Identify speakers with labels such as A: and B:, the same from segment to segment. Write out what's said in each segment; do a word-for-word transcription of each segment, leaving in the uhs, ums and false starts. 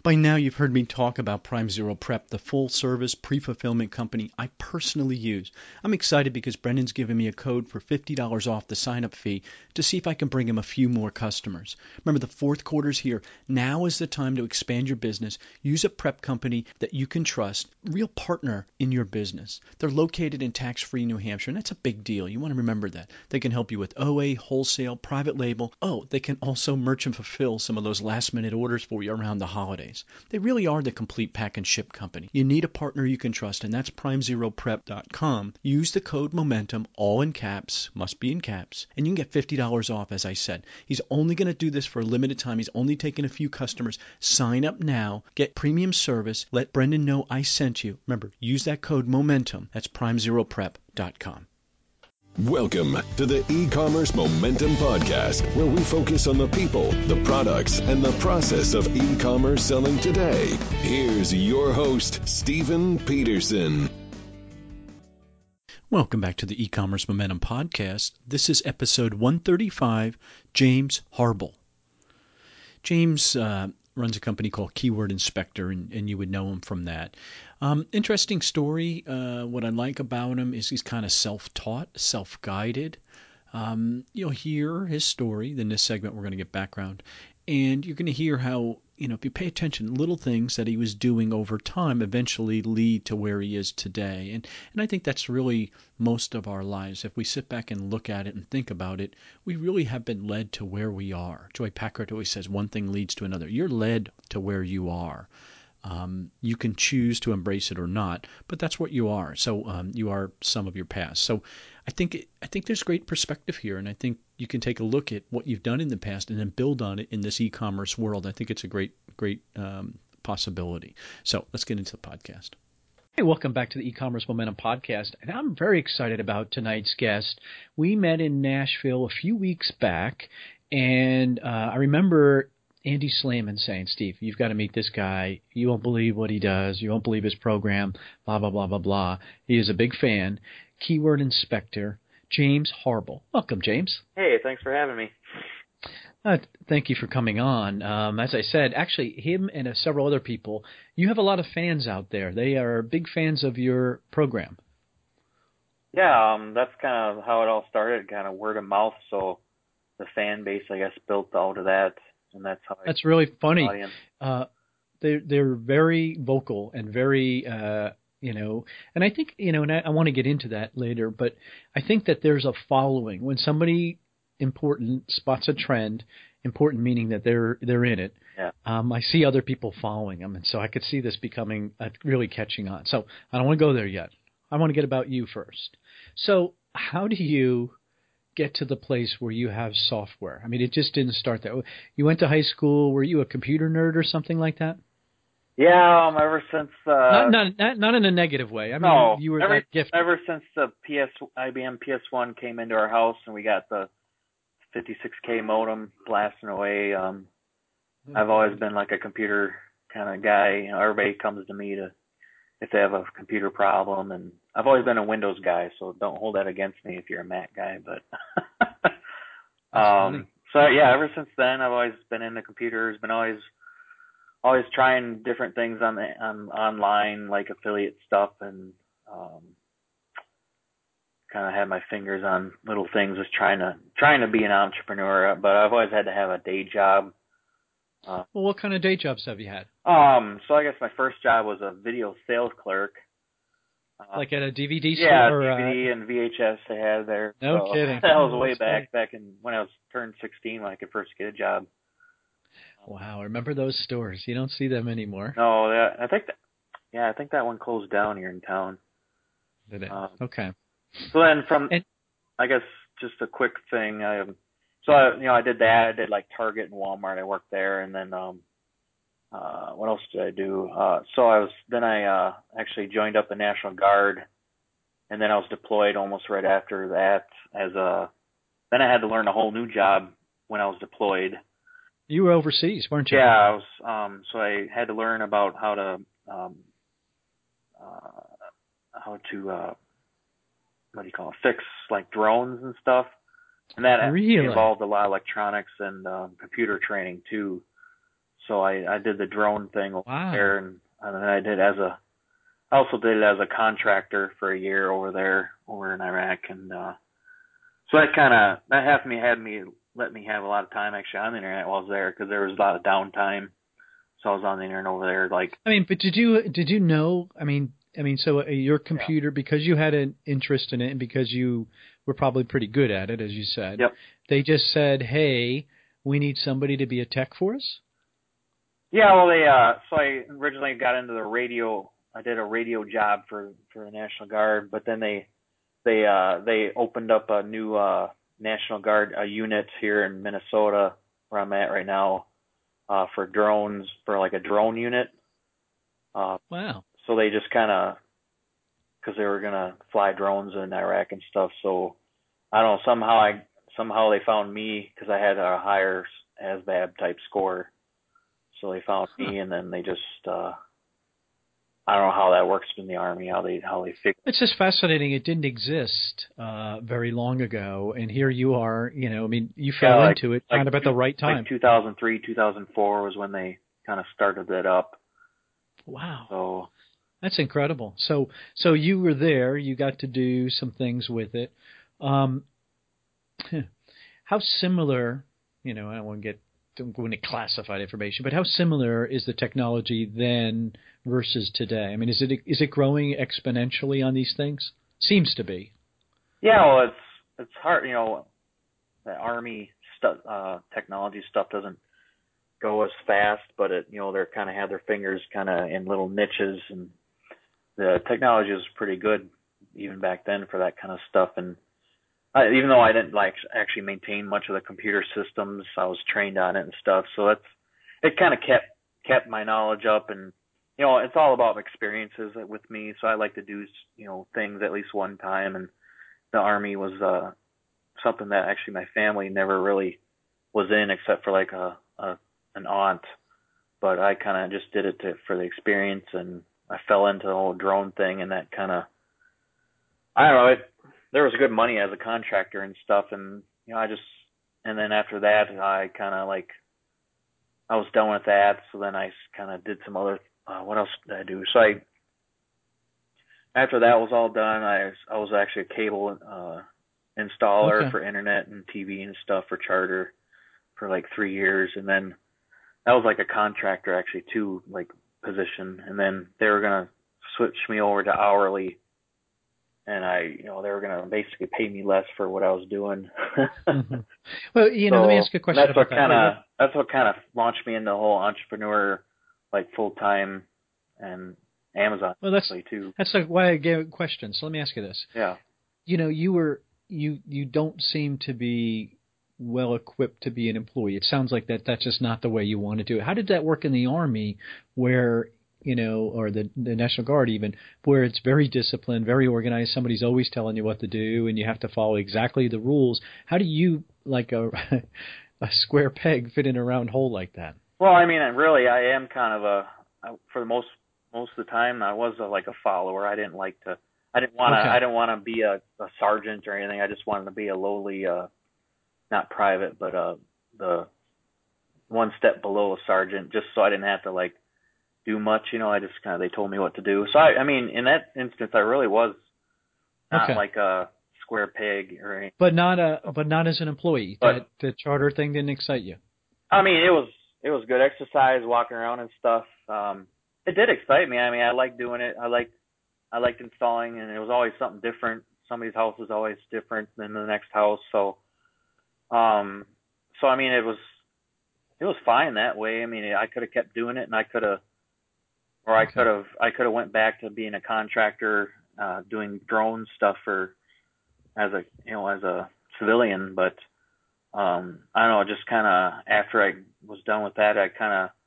A: By now, you've heard me talk about Prime Zero Prep, the full-service pre-fulfillment company I personally use. I'm excited because Brendan's given me a code for fifty dollars off the sign-up fee to see if I can bring him a few more customers. Remember, the fourth quarter's here. Now is the time to expand your business. Use a prep company that you can trust, real partner in your business. They're located in tax-free New Hampshire, and that's a big deal. You want to remember that. They can help you with O A, wholesale, private label. Oh, they can also merchant fulfill some of those last-minute orders for you around the holidays. They really are the complete pack and ship company. You need a partner you can trust, and that's prime zero prep dot com. Use the code MOMENTUM, all in caps, must be in caps, and you can get fifty dollars off, as I said. He's only going to do this for a limited time. He's only taking a few customers. Sign up now. Get premium service. Let Brendan know I sent you. Remember, use that code MOMENTUM. That's prime zero prep dot com.
B: Welcome to the E-Commerce Momentum Podcast, where we focus on the people, the products, and the process of e-commerce selling today. Here's your host, Stephen Peterson.
A: Welcome back to the E-Commerce Momentum Podcast. This is episode one thirty-five, James Harble. James uh, runs a company called Keyword Inspector, and, and you would know him from that. Um, interesting story. Uh, what I like about him is he's kind of self-taught, self-guided. Um, you'll hear his story. In this segment, we're going to get background. And you're going to hear how, you know, if you pay attention, little things that he was doing over time eventually lead to where he is today. And and I think that's really most of our lives. If we sit back and look at it and think about it, we really have been led to where we are. Joy Packard always says one thing leads to another. You're led to where you are. Um, you can choose to embrace it or not, but that's what you are. So um, you are some of your past. So I think I think there's great perspective here, and I think you can take a look at what you've done in the past and then build on it in this e-commerce world. I think it's a great great um, possibility. So let's get into the podcast. Hey, welcome back to the E-Commerce Momentum Podcast, and I'm very excited about tonight's guest. We met in Nashville a few weeks back, and uh, I remember Andy Slayman saying, Steve, you've got to meet this guy. You won't believe what he does. You won't believe his program, blah, blah, blah, blah, blah. He is a big fan. Keyword Inspector, James Harble. Welcome, James.
C: Hey, thanks for having me.
A: Uh, thank you for coming on. Um, as I said, actually, him and uh, several other people, you have a lot of fans out there. They are big fans of your program.
C: Yeah, um, that's kind of how it all started, kind of word of mouth. So the fan base, I guess, built out of that. And that's how
A: that's really funny. Uh, they're they're very vocal and very uh, you know, and I think you know, and I, I want to get into that later. But I think that there's a following when somebody important spots a trend. Important meaning that they're they're in it.
C: Yeah.
A: Um, I see other people following them, and so I could see this becoming uh, really catching on. So I don't want to go there yet. I want to get about you first. So how do you get to the place where you have software? I mean, it just didn't start that way. You went to high school. Were you a computer nerd or something like that?
C: Yeah, um, ever since uh,
A: not, not not not in a negative way. I mean,
C: no,
A: you were
C: ever,
A: that gifted.
C: Ever since the P S I B M P S one came into our house and we got the fifty-six K modem blasting away, um, mm-hmm. I've always been like a computer kind of guy. You know, everybody comes to me to if they have a computer problem, and I've always been a Windows guy, so don't hold that against me if you're a Mac guy. But um, so yeah, ever since then, I've always been into computers. Been always, always trying different things on the on online, like affiliate stuff, and um, kind of had my fingers on little things. Was trying to trying to be an entrepreneur, but I've always had to have a day job.
A: Uh, well, what kind of day jobs have you had?
C: Um, so I guess my first job was a video sales clerk.
A: Uh, like at a D V D store?
C: Yeah,
A: or,
C: D V D uh, and V H S they had there.
A: No
C: so
A: kidding.
C: That was way
A: That's
C: back,
A: funny.
C: back in when I was turned sixteen when I could first get a job.
A: Wow, remember those stores? You don't see them anymore.
C: No, that, I think that, yeah, I think that one closed down here in town.
A: Did it?
C: Um,
A: okay.
C: So then from,
A: and,
C: I guess just a quick thing, I So, I, you know, I did that. I did like Target and Walmart. I worked there. And then, um, uh, what else did I do? Uh, so I was, then I, uh, actually joined up the National Guard, and then I was deployed almost right after that as a, then I had to learn a whole new job when I was deployed.
A: You were overseas, weren't you?
C: Yeah, I was, um, so I had to learn about how to, um, uh, how to, uh, what do you call it, fix like drones and stuff. And that
A: really?
C: involved a lot of electronics and um, computer training too. so I, I did the drone thing over
A: Wow.
C: there, and, and then I did as a, I also did it as a contractor for a year over there, over in Iraq, and uh, so that kind of that had me had me let me have a lot of time actually on the internet while I was there because there was a lot of downtime, so I was on the internet over there like.
A: I mean, but did you did you know? I mean, I mean, so uh, your computer, yeah. because you had an interest in it and because you were probably pretty good at it, as you said.
C: Yep.
A: They just said, "Hey, we need somebody to be a tech for us."
C: Yeah, well, they uh, so I originally got into the radio. I did a radio job for for the National Guard, but then they they uh they opened up a new uh National Guard uh, unit here in Minnesota where I'm at right now uh for drones, for like a drone unit. Uh,
A: wow.
C: So they just kind of, because they were gonna fly drones in Iraq and stuff. So I don't know, somehow I somehow they found me because I had a higher A S V A B type score. So they found
A: huh.
C: me, and then they just uh I don't know how that works in the Army, how they how they figure.
A: It's just fascinating. It didn't exist uh, very long ago, and here you are. You know, I mean, you fell
C: yeah, like,
A: into it
C: like
A: kind of at the right time.
C: Like two thousand three, two thousand four was when they kind of started it up.
A: Wow,
C: so
A: that's incredible. So, so you were there. You got to do some things with it. Um, how similar? You know, I don't want to get don't go into classified information, but how similar is the technology then versus today? I mean, is it is it growing exponentially on these things? Seems to be.
C: Yeah, well, it's it's hard. You know, the Army stuff, uh, technology stuff doesn't go as fast, but it, you know, they're kind of had their fingers kind of in little niches, and the technology was pretty good even back then for that kind of stuff. And I, even though I didn't like actually maintain much of the computer systems, I was trained on it and stuff. So that's it. Kind of kept kept my knowledge up, and you know, it's all about experiences with me. So I like to do you know things at least one time, and the Army was uh, something that actually my family never really was in, except for like a, a an aunt. But I kind of just did it to, for the experience, and I fell into the whole drone thing, and that kind of I don't know it. There was good money as a contractor and stuff, and you know I just and then after that I kind of like I was done with that, so then I kind of did some other uh, what else did I do? So I after that was all done, I I was actually a cable uh, installer
A: okay.
C: for internet and T V and stuff for Charter for like three years, and then that was like a contractor actually too, like position, and then they were gonna switch me over to hourly. And I, you know, they were going to basically pay me less for what I was doing.
A: mm-hmm. Well, you know,
C: so
A: let me ask you a question
C: that's
A: about
C: what kind of
A: that.
C: that's what kind of launched me into the whole entrepreneur, like full time, and Amazon.
A: Well, that's
C: too.
A: That's like why I gave a question. So let me ask you this.
C: Yeah.
A: You know, you were you you don't seem to be well equipped to be an employee. It sounds like that that's just not the way you want to do it. How did that work in the Army, where you know, or the, the National Guard even, where it's very disciplined, very organized. Somebody's always telling you what to do, and you have to follow exactly the rules. How do you, like a a square peg, fit in a round hole like that?
C: Well, I mean, really, I am kind of a, for the most most of the time, I was a, like a follower. I didn't like to, I didn't want to,
A: Okay.
C: I didn't want to be a, a sergeant or anything. I just wanted to be a lowly, uh, not private, but uh, the one step below a sergeant, just so I didn't have to like do much, you know. I just kind of they told me what to do. So I, I mean, in that instance, I really was not
A: okay.
C: like a square peg or anything.
A: But not a, but not as an employee.
C: But,
A: that the charter thing didn't excite you.
C: I mean, it was it was good exercise, walking around and stuff. Um, it did excite me. I mean, I liked doing it. I liked I liked installing, and it was always something different. Somebody's house is always different than the next house. So, um, so I mean, it was it was fine that way. I mean, I could have kept doing it, and I could have. Or I
A: Okay.
C: could have I could have went back to being a contractor, uh, doing drone stuff for as a you know as a civilian. But um, I don't know, just kind of after I was done with that, I kind of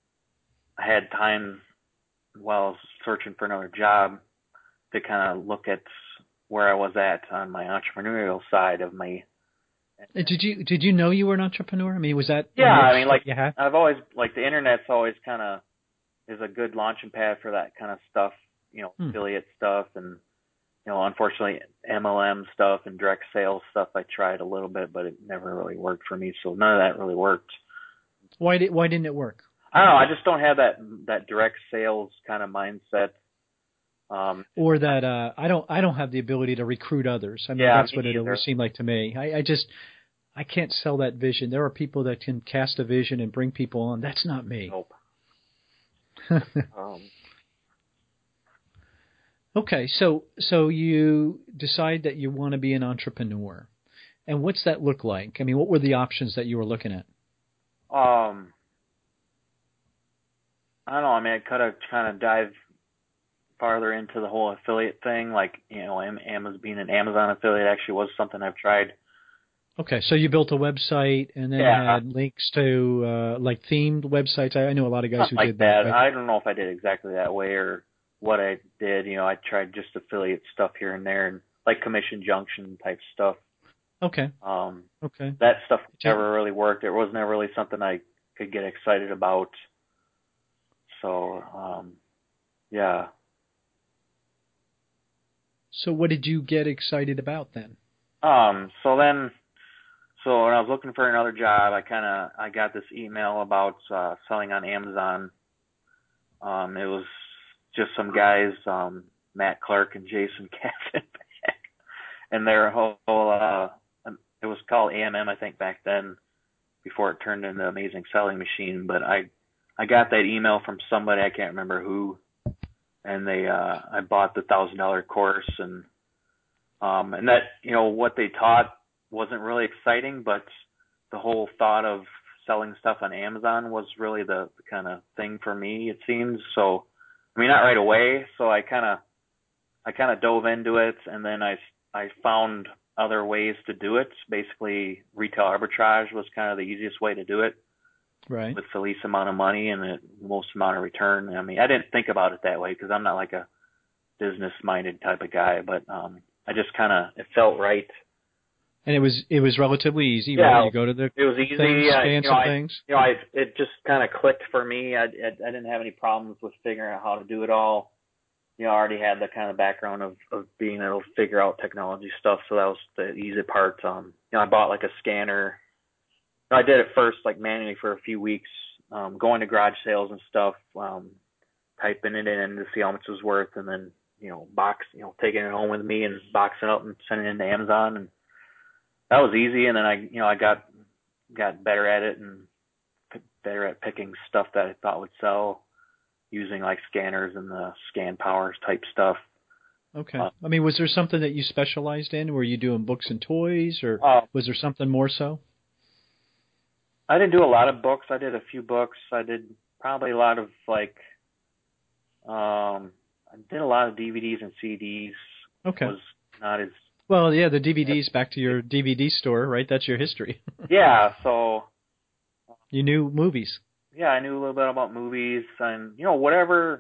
C: I had time while I was searching for another job to kind of look at where I was at on my entrepreneurial side of my.
A: Did you did you know you were an entrepreneur? I mean, was that
C: Yeah, I mean, like
A: you had?
C: I've always like the internet's always kind of is a good launching pad for that kind of stuff, you know,
A: Hmm.
C: affiliate stuff, and you know, unfortunately, M L M stuff and direct sales stuff I tried a little bit, but it never really worked for me. So none of that really worked.
A: Why did why didn't it work?
C: I don't know. I just don't have that that direct sales kind of mindset. Um,
A: or that uh, I don't I don't have the ability to recruit others. I mean,
C: yeah,
A: that's
C: me
A: what it
C: either.
A: always seemed like to me. I, I just I can't sell that vision. There are people that can cast a vision and bring people on. That's not me.
C: Nope. um,
A: okay, so so you decide that you want to be an entrepreneur, and what's that look like? I mean, what were the options that you were looking at?
C: um, I don't know. I mean, I could have kind of dive farther into the whole affiliate thing. Like, you know, Amazon, being an Amazon affiliate actually was something I've tried.
A: Okay, so you built a website and then
C: Yeah.
A: had links to uh, like themed websites. I, I know a lot of guys
C: Not
A: who
C: like
A: did that.
C: that.
A: Right?
C: I don't know if I did exactly that way or what I did. You know, I tried just affiliate stuff here and there, and like Commission Junction type stuff.
A: Okay.
C: Um,
A: Okay.
C: that stuff never really worked. It was never really something I could get excited about. So, um, yeah.
A: So what did you get excited about then?
C: Um, so then, so when I was looking for another job, I kind of, I got this email about, uh, selling on Amazon. Um, it was just some guys, um, Matt Clark and Jason Cavan, and their whole, uh, it was called A M M, I think, back then, before it turned into Amazing Selling Machine. But I, I got that email from somebody, I can't remember who, and they, uh, I bought the thousand dollar course, and, um, and that, you know, what they taught wasn't really exciting, but the whole thought of selling stuff on Amazon was really the, the kind of thing for me, it seems. So, I mean, not right away. So I kind of, I kind of dove into it, and then I, I found other ways to do it. Basically, retail arbitrage was kind of the easiest way to do it.
A: Right.
C: With the least amount of money and the most amount of return. I mean, I didn't think about it that way because I'm not like a business-minded type of guy, but um, I just kind of, it felt right.
A: And it was it was relatively easy,
C: Yeah,
A: right? You go to the
C: it was easy.
A: things,
C: I,
A: scan
C: you know,
A: some
C: I,
A: things.
C: You know, I, it just kind of clicked for me. I, I, I didn't have any problems with figuring out how to do it all. You know, I already had the kind of background of, of being able to figure out technology stuff, so that was the easy part. Um, you know, I bought like a scanner. I did it first, like manually for a few weeks, um, going to garage sales and stuff, um, typing it in to see how much it was worth, and then, you know, box, you know, taking it home with me and boxing it up and sending it into Amazon. And that was easy. And then I, you know, I got, got better at it and better at picking stuff that I thought would sell using like scanners and the scan powers type stuff.
A: Okay.
C: Uh,
A: I mean, was there something that you specialized in? Were you doing books and toys, or
C: uh,
A: was there something more so?
C: I didn't do a lot of books. I did a few books. I did probably a lot of like, um, I did a lot of D V Ds and C Ds.
A: Okay.
C: Was not as
A: well, yeah, the D V Ds, back to your D V D store, right? That's your history.
C: yeah. So
A: you knew movies.
C: Yeah, I knew a little bit about movies and, you know, whatever.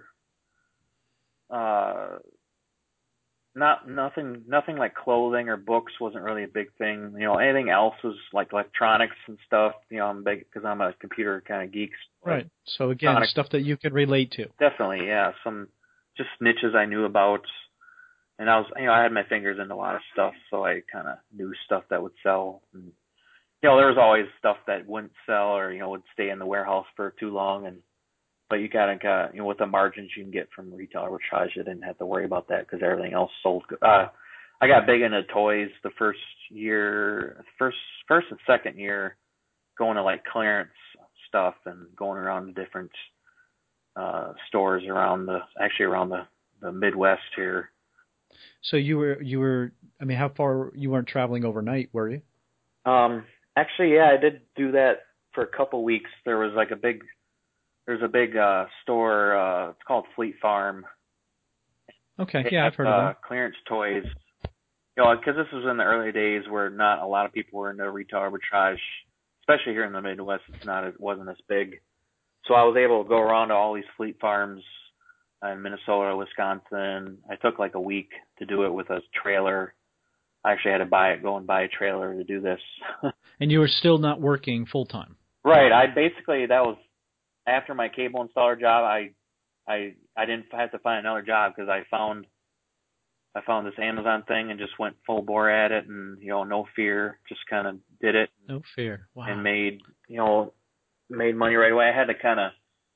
C: Uh, not nothing, nothing like clothing or books wasn't really a big thing. You know, anything else was like electronics and stuff. You know, I'm big because I'm a computer kind of geek.
A: Right. So again, stuff that you could relate to.
C: Definitely, yeah. Some just niches I knew about, and I was, you know, I had my fingers in a lot of stuff, so I kind of knew stuff that would sell. And, you know, there was always stuff that wouldn't sell or, you know, would stay in the warehouse for too long, and but you gotta, got, you know, with the margins you can get from retail arbitrage, you didn't have to worry about that because everything else sold. Uh, I got big into toys the first year, first, first and second year, going to like clearance stuff and going around the different uh, stores around the, actually around the, the Midwest here.
A: So you were, you were, I mean, how far, you weren't traveling overnight, were you?
C: Um, actually, yeah, I did do that for a couple weeks. There was like a big, there's a big uh, store. Uh, it's called Fleet Farm.
A: Okay,
C: It
A: yeah,
C: has,
A: I've heard
C: uh,
A: of them.
C: Clearance toys. You know, because this was in the early days where not a lot of people were into retail arbitrage, especially here in the Midwest. It's not, it wasn't as big. So I was able to go around to all these Fleet Farms in Minnesota, Wisconsin. I took like a week to do it with a trailer. I actually had to buy it, go and buy a trailer to do this.
A: And you were still not working full time.
C: Right. I basically, that was after my cable installer job. I, I, I didn't have to find another job because I found, I found this Amazon thing and just went full bore at it, and, you know, no fear, just kind of did it.
A: No fear. Wow.
C: And made, you know, made money right away. I had to kind of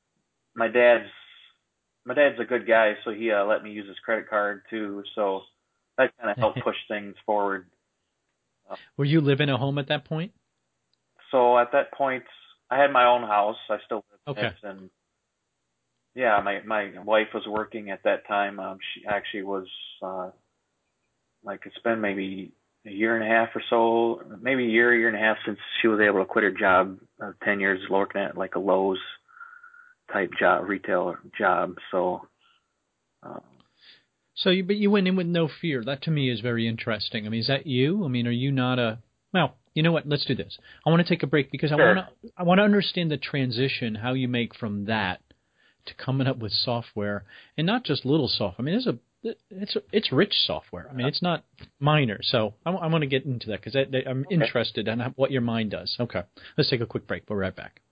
C: my dad's my dad's a good guy, so he uh, let me use his credit card too. So that kind of helped push things forward. Uh,
A: Were you living at home at that point?
C: so at that point, I had my own house. I still lived in
A: Okay.
C: it, and yeah, my my wife was working at that time. Um, she actually was uh, like it's been maybe a year and a half or so, maybe a year, year and a half since she was able to quit her job. Uh, Ten years working at like a Lowe's type job, retail job. So. Um,
A: So, you, but you went in with no fear. That to me is very interesting. I mean, is that you? I mean, are you not a? Well, you know what? Let's do this. I want to take a break because I
C: Sure.
A: want to. I want to understand the transition, how you make from that to coming up with software, and not just little software. I mean, it's a it's it's rich software. I mean, it's not minor. So I, I want to get into that because I'm
C: Okay.
A: interested in what your mind does. Okay, let's take a quick break. We'll be right back.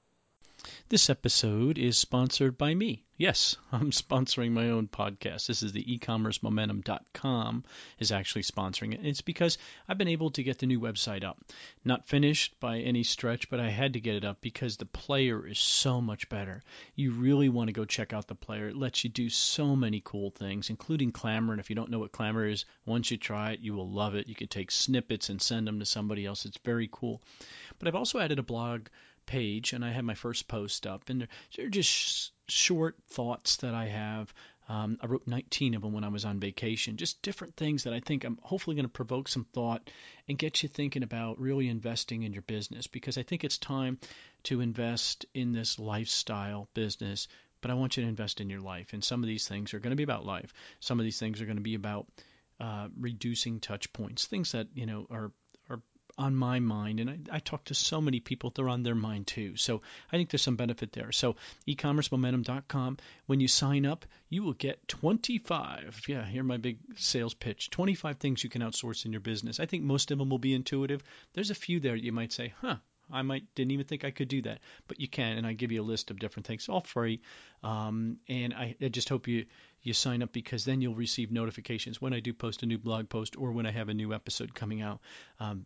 A: This episode is sponsored by me. Yes, I'm sponsoring my own podcast. This is the e commerce momentum dot com is actually sponsoring it. It's because I've been able to get the new website up. Not finished by any stretch, but I had to get it up because the player is so much better. You really want to go check out the player. It lets you do so many cool things, including Clamor. And if you don't know what Clamor is, once you try it, you will love it. You can take snippets and send them to somebody else. It's very cool. But I've also added a blog page, and I have my first post up, and they're, they're just sh- short thoughts that I have. Um, I wrote nineteen of them when I was on vacation, just different things that I think I'm hopefully going to provoke some thought and get you thinking about really investing in your business, because I think it's time to invest in this lifestyle business, but I want you to invest in your life. And some of these things are going to be about life. Some of these things are going to be about uh, reducing touch points, things that, you know, are are on my mind, and I, I talk to so many people, they're on their mind too. So I think there's some benefit there. So e commerce momentum dot com, when you sign up, you will get twenty-five, yeah, here's my big sales pitch, twenty-five things you can outsource in your business. I think most of them will be intuitive. There's a few there you might say, huh, I might didn't even think I could do that, but you can, and I give you a list of different things, all free. Um, and I, I just hope you you sign up, because then you'll receive notifications when I do post a new blog post or when I have a new episode coming out. Um,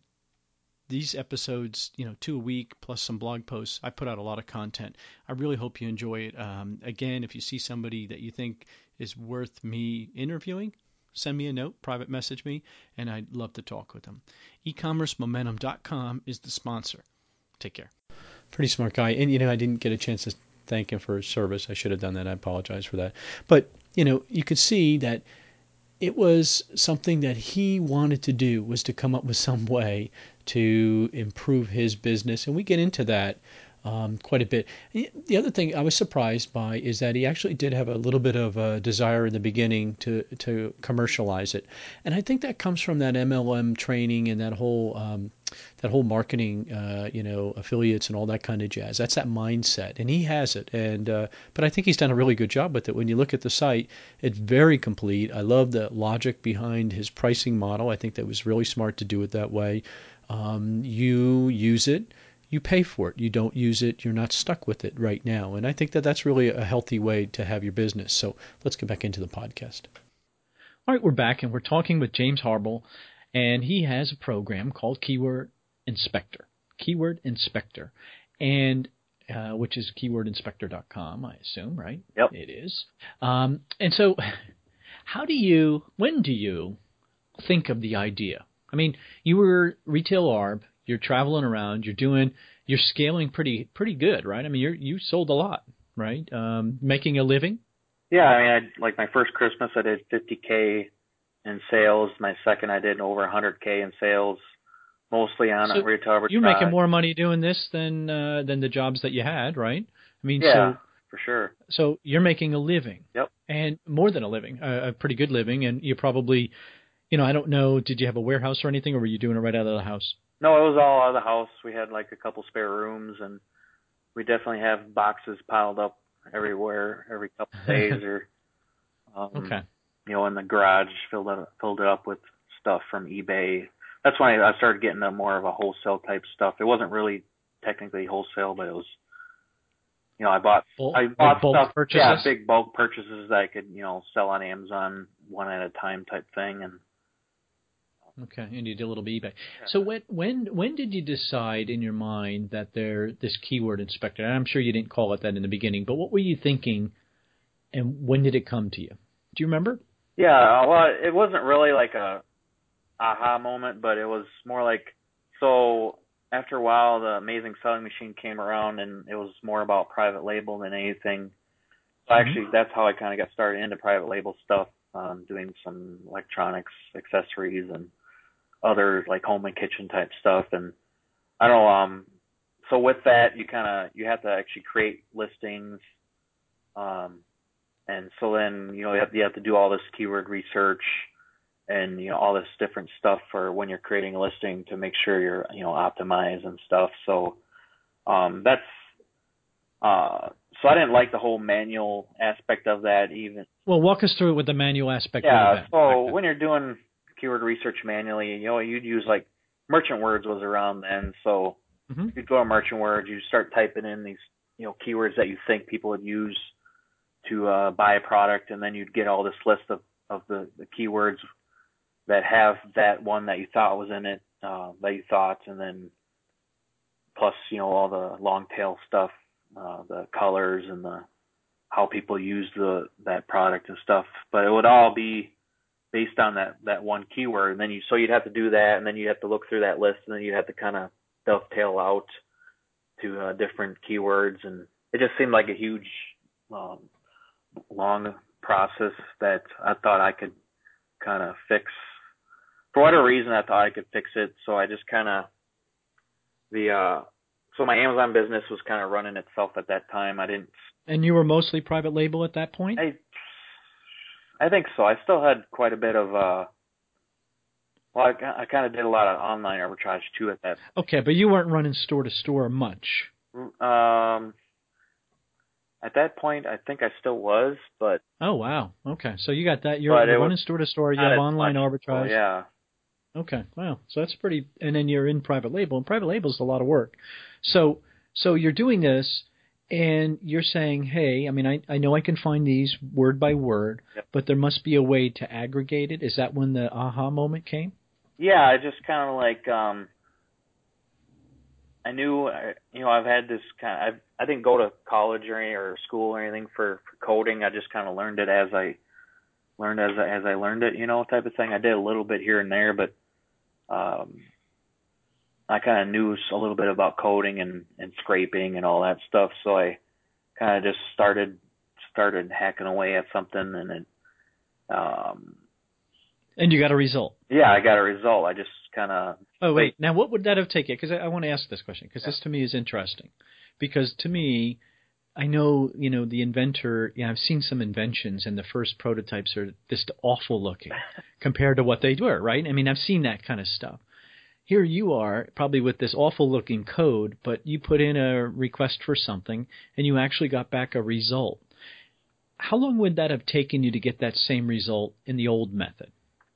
A: These episodes, you know, two a week plus some blog posts, I put out a lot of content. I really hope you enjoy it. Um, again, if you see somebody that you think is worth me interviewing, send me a note, private message me, and I'd love to talk with them. e commerce momentum dot com is the sponsor. Take care. Pretty smart guy. And, you know, I didn't get a chance to thank him for his service. I should have done that. I apologize for that. But, you know, you could see that it was something that he wanted to do, was to come up with some way to improve his business. And we get into that um, quite a bit. The other thing I was surprised by is that he actually did have a little bit of a desire in the beginning to, to commercialize it. And I think that comes from that M L M training and that whole um, that whole marketing, uh, you know, affiliates and all that kind of jazz. That's that mindset, and he has it. And uh, but I think he's done a really good job with it. When you look at the site, it's very complete. I love the logic behind his pricing model. I think that was really smart to do it that way. Um, you use it, you pay for it. You don't use it, you're not stuck with it right now. And I think that that's really a healthy way to have your business. So let's get back into the podcast. All right, we're back, and we're talking with James Harble, and he has a program called Keyword Inspector. Keyword Inspector, and uh, which is keyword inspector dot com, I assume, right?
C: Yep.
A: It is. Um, and so how do you, when do you think of the idea? I mean, you were retail A R B, you're traveling around, you're doing, you're scaling pretty pretty good, right? I mean, you're you sold a lot, right? Um, making a living.
C: Yeah, I mean, I, like my first Christmas, I did fifty K in sales. My second, I did over one hundred K in sales, mostly on
A: So
C: a retail arbitrage.
A: you're making more money doing this than uh, than the jobs that you had, right? I mean,
C: Yeah,
A: so
C: for sure.
A: so you're making a living.
C: Yep.
A: And more than a living, a, a pretty good living, and you probably, you know, I don't know, did you have a warehouse or anything, or were you doing it right out of the house?
C: No, it was all out of the house. We had like a couple spare rooms, and we definitely have boxes piled up everywhere every couple of days, or um,
A: Okay.
C: you know, in the garage, filled it filled it up with stuff from eBay. That's when I started getting to more of a wholesale type stuff. It wasn't really technically wholesale, but it was, you know, I bought
A: Bulk,
C: I
A: like
C: bought
A: bulk
C: stuff,
A: purchases?
C: yeah, big bulk purchases that I could, you know, sell on Amazon one at a time type thing, and
A: Okay, and you did a little bit eBay. Yeah. So when when when did you decide in your mind that there this keyword inspector? And I'm sure you didn't call it that in the beginning, but what were you thinking, and when did it come to you? Do you remember?
C: Yeah, well, it wasn't really like a aha moment, but it was more like, so after a while, the Amazing Selling Machine came around, and it was more about private label than anything. So actually, mm-hmm. that's how I kind of got started into private label stuff, um, doing some electronics, accessories, and other like home and kitchen type stuff. And I don't know, um, so with that, you kind of, you have to actually create listings. Um, and so then, you know, you have, you have to do all this keyword research and, you know, all this different stuff for when you're creating a listing to make sure you're, you know, optimized and stuff. So, um, that's, uh, so I didn't like the whole manual aspect of that even.
A: Well, walk us through it with the manual aspect
C: yeah,
A: of that.
C: So
A: okay.
C: when you're doing keyword research manually, you know, you'd use like Merchant Words was around then. So mm-hmm. you'd go to Merchant Words, you start typing in these, you know, keywords that you think people would use to uh, buy a product, and then you'd get all this list of, of the, the keywords that have that one that you thought was in it, uh, that you thought, and then plus, you know, all the long tail stuff, uh, the colors and the how people use the that product and stuff. But it would all be based on that, that one keyword. And then you, so you'd have to do that, and then you'd have to look through that list, and then you'd have to kind of dovetail out to uh, different keywords. And it just seemed like a huge, um, long process that I thought I could kind of fix. For whatever reason, I thought I could fix it. So I just kind of, the, uh, so my Amazon business was kind of running itself at that time. I didn't.
A: And you were mostly private label at that point?
C: I, I think so. I still had quite a bit of, uh, well, I, I kind of did a lot of online arbitrage too at that.
A: Okay, but you weren't running store to store much.
C: Um, at that point, I think I still was, but.
A: Oh, wow. Okay, so you got that. You're, you're running store to store. You have online
C: much,
A: arbitrage.
C: Oh, yeah.
A: Okay, wow. So that's pretty. And then you're in private label, and private label is a lot of work. So, so you're doing this. And you're saying, hey, I mean, I, I know I can find these word by word, yep. but there must be a way to aggregate it. Is that when the aha moment came?
C: Yeah, I just kind of like, um, I knew, you know, I've had this kind of, I didn't go to college or any, or school or anything for, for coding. I just kind of learned it as I learned as I, as I learned it, you know, type of thing. I did a little bit here and there, but um, I kind of knew a little bit about coding and, and scraping and all that stuff. So I kind of just started, started hacking away at something, and it, um,
A: and you got a result.
C: Yeah, I got a result. I just kind of.
A: Oh, wait. Now, what would that have taken? Because I, I want to ask this question, because yeah. this to me is interesting. Because to me, I know, you know, the inventor, yeah, I've seen some inventions, and the first prototypes are just awful looking compared to what they were, right? I mean, I've seen that kind of stuff. Here you are, probably with this awful-looking code, but you put in a request for something, and you actually got back a result. How long would that have taken you to get that same result in the old method?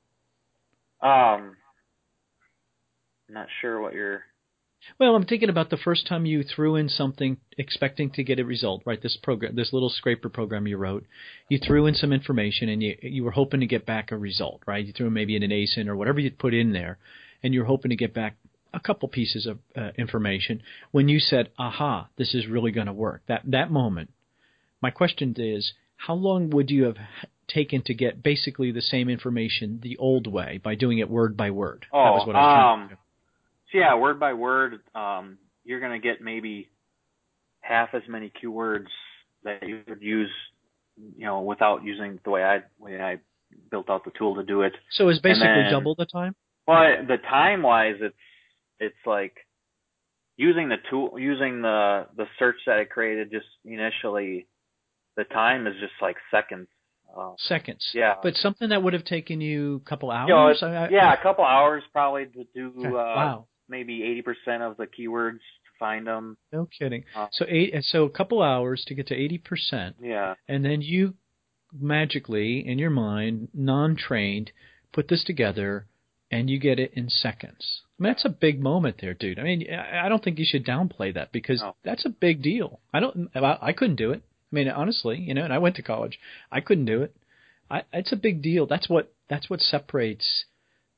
C: Um, not sure what you're...
A: Well, I'm thinking about the first time you threw in something expecting to get a result, right? This program, this little scraper program you wrote, you threw in some information, and you you were hoping to get back a result, right? You threw maybe in an A S I N or whatever you'd put in there, and you're hoping to get back a couple pieces of uh, information. When you said, aha, this is really going to work, that that moment, my question is, how long would you have taken to get basically the same information the old way by doing it word by word?
C: Oh,
A: that was what I was trying
C: um,
A: to do.
C: So yeah, word by word, um, you're going to get maybe half as many keywords that you would use, you know, without using the way I way I built out the tool to do it.
A: So it's basically
C: then,
A: double the time?
C: Well, the time wise, it's it's like using the tool, using the the search that I created just initially. The time is just like seconds. Uh,
A: seconds.
C: Yeah.
A: But something that would have taken you a couple hours.
C: You know,
A: I, I,
C: yeah, a couple hours probably to do.
A: Okay.
C: Uh,
A: wow.
C: Maybe eighty percent of the keywords to find them.
A: No kidding.
C: Uh,
A: so eight. So a couple hours to get to eighty percent.
C: Yeah.
A: And then you magically, in your mind, non-trained, put this together, and you get it in seconds. I mean, that's a big moment there, dude. I mean, I don't think you should downplay that, because no. that's a big deal. I don't. I couldn't do it. I mean, honestly, you know, and I went to college. I couldn't do it. I, it's a big deal. That's what that's what separates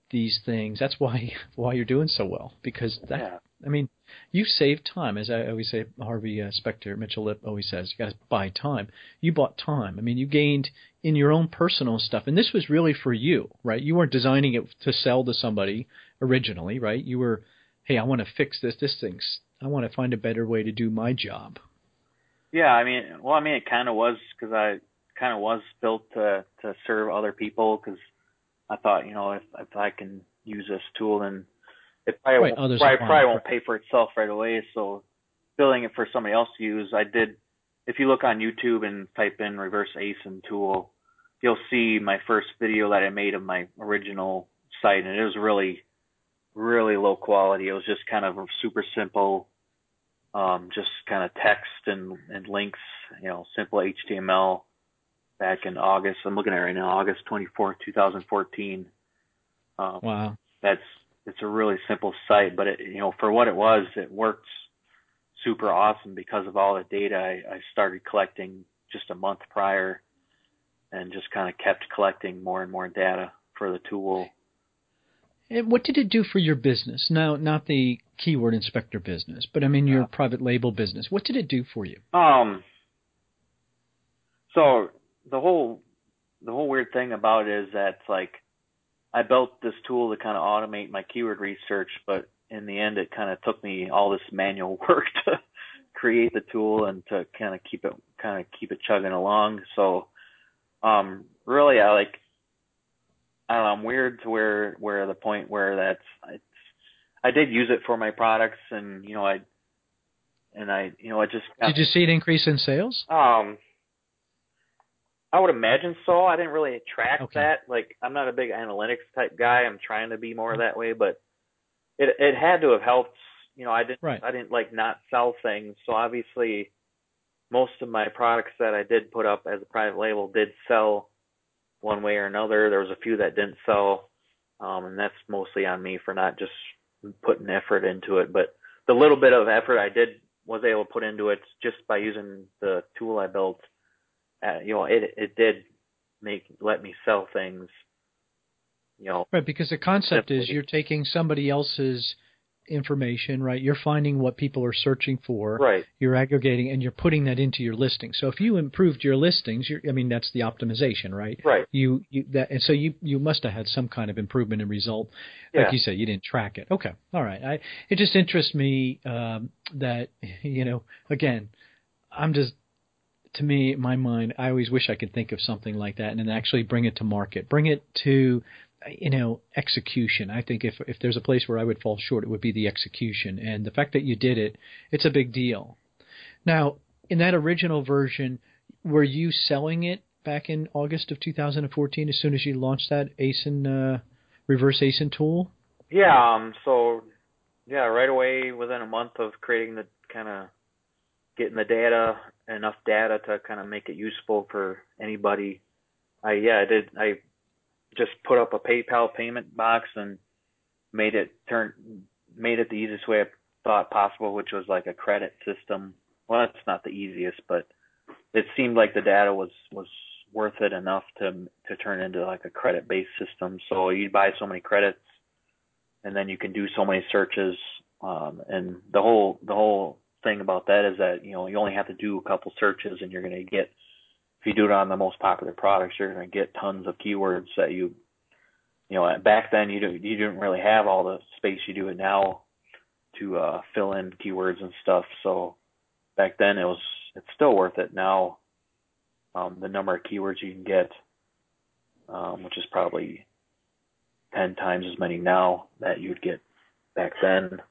A: these things. That's why why you're doing so well, because that
C: Yeah.
A: I mean, you save time, as I always say. Harvey uh, Specter, Mitchell Lipp always says, you got to buy time. You bought time. I mean, you gained in your own personal stuff, and this was really for you, right? You weren't designing it to sell to somebody originally, right? You were, hey, I want to fix this. This thing's. I want to find a better way to do my job.
C: Yeah, I mean, well, I mean, it kind of was because I kind of was built to to serve other people, because I thought, you know, if if I can use this tool, then it probably,
A: Right,
C: won't,
A: others
C: probably,
A: will
C: probably
A: want it.
C: won't pay for itself right away. So building it for somebody else to use, I did. If you look on YouTube and type in reverse A S I N tool, you'll see my first video that I made of my original site, and it was really, really low quality. It was just kind of super simple, um, just kind of text and, and links, you know, simple H T M L back in August. I'm looking at it right now, August twenty-fourth, twenty fourteen. Um,
A: Wow.
C: That's, it's a really simple site, but it, you know, for what it was, it worked super awesome because of all the data I, I started collecting just a month prior, and just kind of kept collecting more and more data for the tool.
A: And what did it do for your business? Now, not the Keyword Inspector business, but I mean your
C: Uh,
A: private label business. What did it do for you?
C: Um, so the whole, the whole weird thing about it is that, like, I built this tool to kind of automate my keyword research, but in the end, it kind of took me all this manual work to create the tool and to kind of keep it, kind of keep it chugging along. So, um, really, I like, I don't know, I'm weird to where, where the point where that's, it's, I did use it for my products, and, you know, I, and I, you know, I just,
A: Did you see an increase in sales?
C: um, I would imagine so. I didn't really track
A: Okay.
C: that. Like, I'm not a big analytics type guy. I'm trying to be more that way, but it it had to have helped. You know, I didn't
A: Right.
C: I didn't like not sell things. So obviously, most of my products that I did put up as a private label did sell one way or another. There was a few that didn't sell, um, and that's mostly on me for not just putting effort into it. But the little bit of effort I did was able to put into it just by using the tool I built. Uh, you know, it it did make let me sell things. You know,
A: Right, because the concept is
C: simply.
A: you're taking somebody else's information, right? You're finding what people are searching for.
C: Right.
A: You're aggregating, and you're putting that into your listing. So if you improved your listings, you're, I mean, that's the optimization, right?
C: Right.
A: You, you that, and so you, you must have had some kind of improvement in result.
C: Yeah.
A: Like you said, you didn't track it. Okay. All right. I, it just interests me um, that, you know, again, I'm just, to me, in my mind, I always wish I could think of something like that and then actually bring it to market, bring it to, you know, execution. I think if if there's a place where I would fall short, it would be the execution. And the fact that you did it, it's a big deal. Now, in that original version, were you selling it back in August of two thousand fourteen as soon as you launched that A S I N, uh, reverse A S I N tool?
C: Yeah. Um. So, yeah, right away within a month of creating the kind of getting the data, enough data to kind of make it useful for anybody. I yeah, I did. I just put up a PayPal payment box and made it turn made it the easiest way I thought possible, which was like a credit system. Well, that's not the easiest, but it seemed like the data was was worth it enough to to turn into like a credit based system. So you buy so many credits, and then you can do so many searches. Um, and the whole the whole thing about that is that, you know, you only have to do a couple searches, and you're going to get, if you do it on the most popular products, you're going to get tons of keywords that you, you know, back then you didn't, you didn't really have all the space you do it now to uh, fill in keywords and stuff. So back then it was, it's still worth it. Now, um, the number of keywords you can get, um, which is probably ten times as many now that you'd get back then.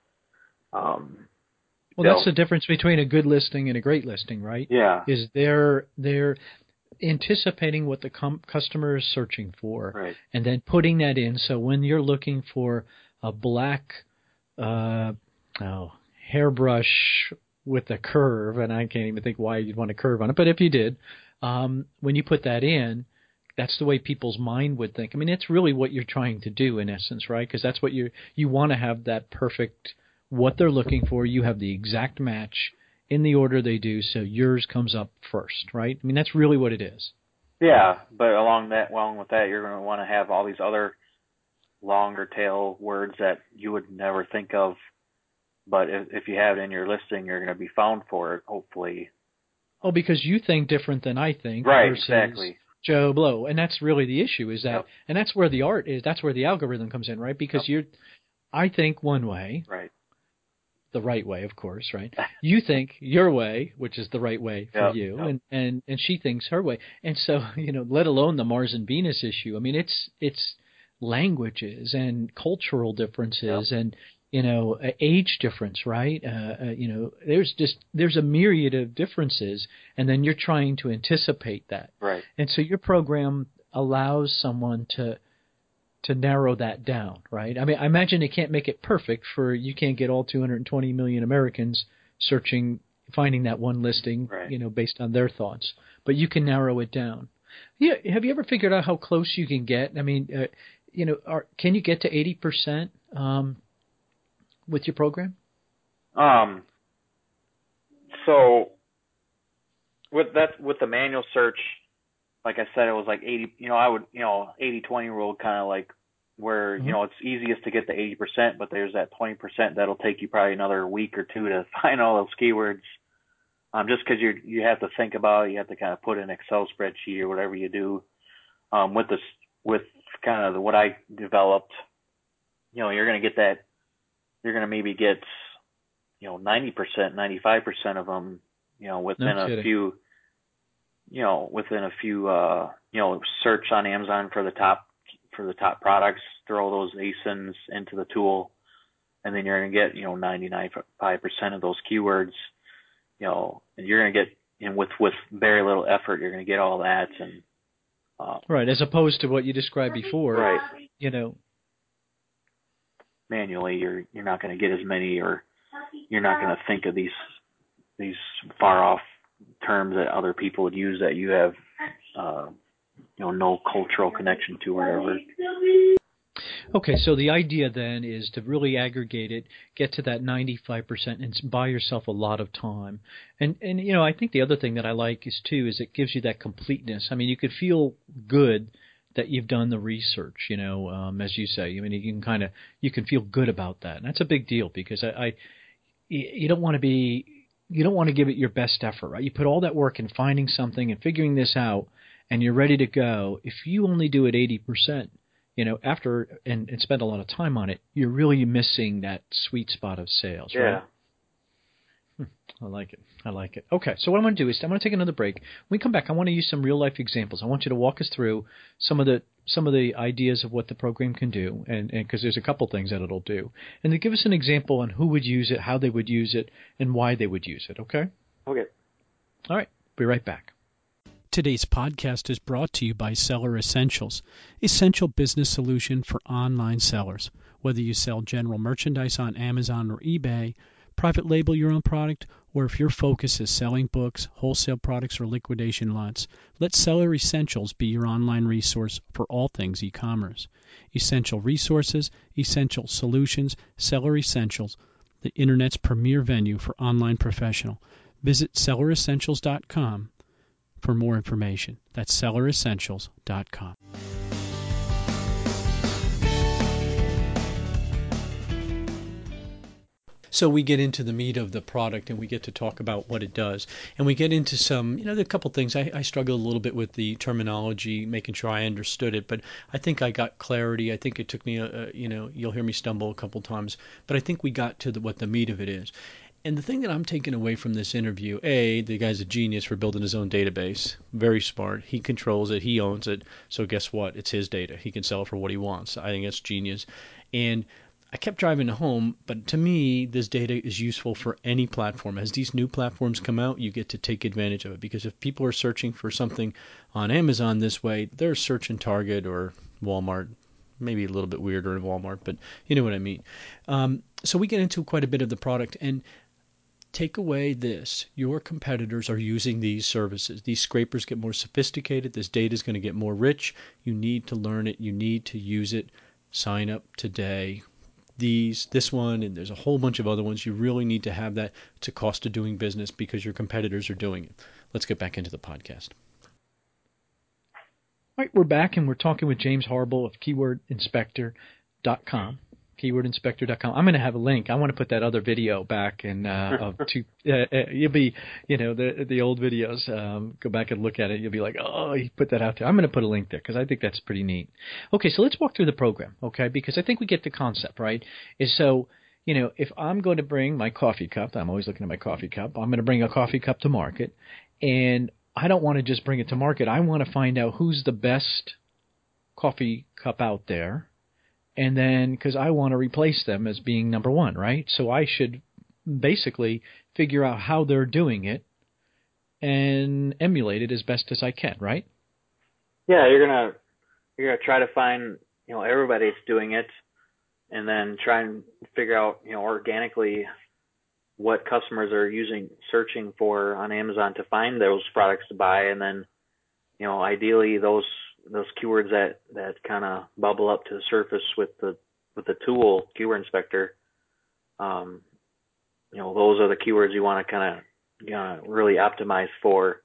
C: Um,
A: Well, that's the difference between a good listing and a great listing, right?
C: Yeah.
A: Is they're they're anticipating what the com- customer is searching for,
C: Right.
A: and then putting that in. So when you're looking for a black uh, oh, hairbrush with a curve, and I can't even think why you'd want a curve on it, but if you did, um, when you put that in, that's the way people's mind would think. I mean, it's really what you're trying to do in essence, right? Because that's what you you want to have that perfect, what they're looking for. You have the exact match in the order they do, so yours comes up first, right? I mean, that's really what it is.
C: Yeah, but along that, along with that, you're going to want to have all these other longer tail words that you would never think of. But if, if you have it in your listing, you're going to be found for it, hopefully.
A: Oh, because you think different than I think.
C: Right,
A: versus
C: exactly.
A: Joe Blow. And that's really the issue is that,
C: Yep.
A: and that's where the art is, that's where the algorithm comes in, right? Because
C: Yep.
A: you're, I think one way.
C: Right.
A: The right way, of course, right? You think your way, which is the right way for
C: Yep,
A: you,
C: yep.
A: and, and, and she thinks her way. And so, you know, let alone the Mars and Venus issue. I mean, it's it's languages and cultural differences
C: Yep.
A: and, you know, age difference, right? Uh, uh, you know, there's just there's a myriad of differences, and then you're trying to anticipate that.
C: Right.
A: And so your program allows someone to to narrow that down, right? I mean, I imagine they can't make it perfect for you can't get all two hundred twenty million Americans searching, finding that one listing,
C: Right.
A: you know, based on their thoughts. But you can narrow it down. Yeah, have you ever figured out how close you can get? I mean, uh, you know, are, can you get to eighty percent um, with your program?
C: Um. So with that, with the manual search, like I said, it was like eighty. You know, I would, you know, eighty twenty rule, kind of like where
A: Mm-hmm.
C: you know it's easiest to get to eighty percent, but there's that twenty percent that'll take you probably another week or two to find all those keywords. Um, just because you you have to think about it, you have to kind of put in an Excel spreadsheet or whatever you do. Um, with this, with kind of the, what I developed, you know, you're gonna get that. You're gonna maybe get, you know, ninety percent, ninety-five percent of them, you know, within
A: No
C: a
A: kidding.
C: few, you know, within a few, uh, you know, search on Amazon for the top, for the top products, throw those A S I Ns into the tool, and then you're going to get, you know, ninety-five percent of those keywords, you know, and you're going to get, and with, with very little effort, you're going to get all that. And, uh,
A: Right, as opposed to what you described before.
C: right.
A: You know,
C: Manually, you're, you're not going to get as many, or you're not going to think of these, these far off terms that other people would use that you have, uh, you know, no cultural connection to or whatever.
A: okay, so the idea then is to really aggregate it, get to that ninety-five percent, and buy yourself a lot of time. And, and you know, I think the other thing that I like is, too, is it gives you that completeness. I mean, you could feel good that you've done the research, you know, um, as you say. I mean, you can kind of, you can feel good about that. And that's a big deal because I, I you don't want to be, you don't want to give it your best effort, right? You put all that work in finding something and figuring this out, and you're ready to go. If you only do it eighty percent, you know, after and, and spend a lot of time on it, you're really missing that sweet spot of sales,
C: Yeah.
A: right? I like it. I like it. Okay, so what I'm going to do is I'm going to take another break. When we come back, I want to use some real life examples. I want you to walk us through some of the some of the ideas of what the program can do, and because there's a couple things that it'll do, and to give us an example on who would use it, how they would use it, and why they would use it. Okay.
C: Okay.
A: All right. Be right back. Today's podcast is brought to you by Seller Essentials, essential business solution for online sellers. Whether you sell general merchandise on Amazon or eBay, private label your own product, or if your focus is selling books, wholesale products, or liquidation lots, let Seller Essentials be your online resource for all things e-commerce. Essential resources, essential solutions, Seller Essentials, the Internet's premier venue for online professional. Visit seller essentials dot com for more information. That's seller essentials dot com. So we get into the meat of the product and we get to talk about what it does. And we get into some, you know, there are a couple things. I, I struggled a little bit with the terminology, making sure I understood it, but I think I got clarity. I think it took me, a, a, you know, you'll hear me stumble a couple times, but I think we got to the, what the meat of it is. And the thing that I'm taking away from this interview, A, the guy's a genius for building his own database. Very smart. He controls it. He owns it. So guess what? It's his data. He can sell it for what he wants. I think that's genius. And I kept driving home, but to me, this data is useful for any platform. As these new platforms come out, you get to take advantage of it. Because if people are searching for something on Amazon this way, they're searching Target or Walmart. Maybe a little bit weirder in Walmart, but you know what I mean. Um, so we get into quite a bit of the product. And take away this. Your competitors are using these services. These scrapers get more sophisticated. This data is going to get more rich. You need to learn it. You need to use it. Sign up today. These, this one, and there's a whole bunch of other ones. You really need to have that. It's a cost of doing business because your competitors are doing it. Let's get back into the podcast. All right, we're back, and we're talking with James Harble of Keyword Inspector. dot com. keyword inspector dot com. I'm going to have a link. I want to put that other video back and uh, of two. Uh, you'll be, you know, the the old videos. Um, go back and look at it. You'll be like, oh, he put that out there. I'm going to put a link there because I think that's pretty neat. Okay, so let's walk through the program, okay? Because I think we get the concept, right? Is so, you know, if I'm going to bring my coffee cup, I'm always looking at my coffee cup. I'm going to bring a coffee cup to market, and I don't want to just bring it to market. I want to find out who's the best coffee cup out there. And then, because I want to replace them as being number one, right? So I should basically figure out how they're doing it and emulate it as best as I can, right?
C: Yeah, you're gonna you're gonna try to find, you know, everybody's doing it, and then try and figure out, you know, organically what customers are using, searching for on Amazon to find those products to buy, and then, you know, ideally those. those keywords that, that kind of bubble up to the surface with the with the tool, Keyword Inspector, um, you know, those are the keywords you want to kind of you know, really optimize for.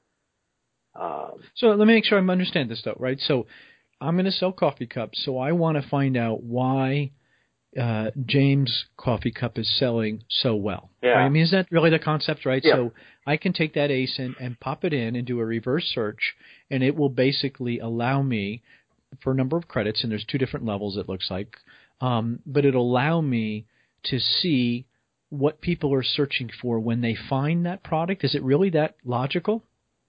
C: Um,
A: so let me make sure I understand this, though, right? So I'm going to sell coffee cups, so I want to find out why uh, James Coffee Cup is selling so well.
C: Yeah.
A: Right? I mean, is that really the concept, right?
C: Yeah.
A: So I can take that A S I N and pop it in and do a reverse search, and it will basically allow me for a number of credits, and there's two different levels it looks like, um, but it'll allow me to see what people are searching for when they find that product. Is it really that logical?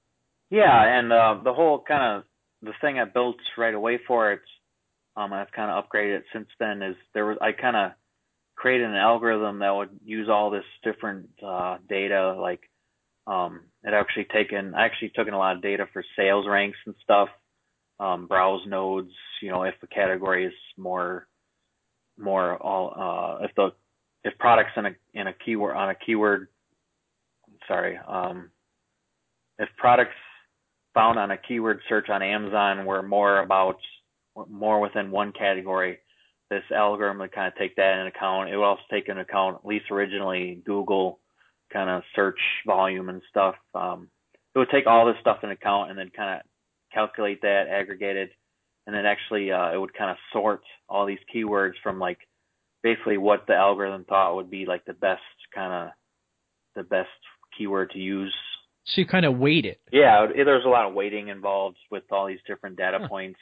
C: Yeah, and uh, the whole kind of the thing I built right away for it, um, I've kind of upgraded it since then, is there was I kind of created an algorithm that would use all this different uh, data, like um, it actually taken I actually took in a lot of data for sales ranks and stuff, um, browse nodes, you know, if the category is more more all uh, if the if products in a in a keyword on a keyword, sorry, um, if products found on a keyword search on Amazon were more about more within one category, this algorithm would kind of take that into account. It would also take into account, at least originally, Google kind of search volume and stuff. Um, it would take all this stuff into account and then kind of calculate that, aggregate it, and then actually uh, it would kind of sort all these keywords from like basically what the algorithm thought would be like the best kind of the best keyword to use.
A: So you kind of weight it.
C: Yeah, there's a lot of weighting involved with all these different data huh. points.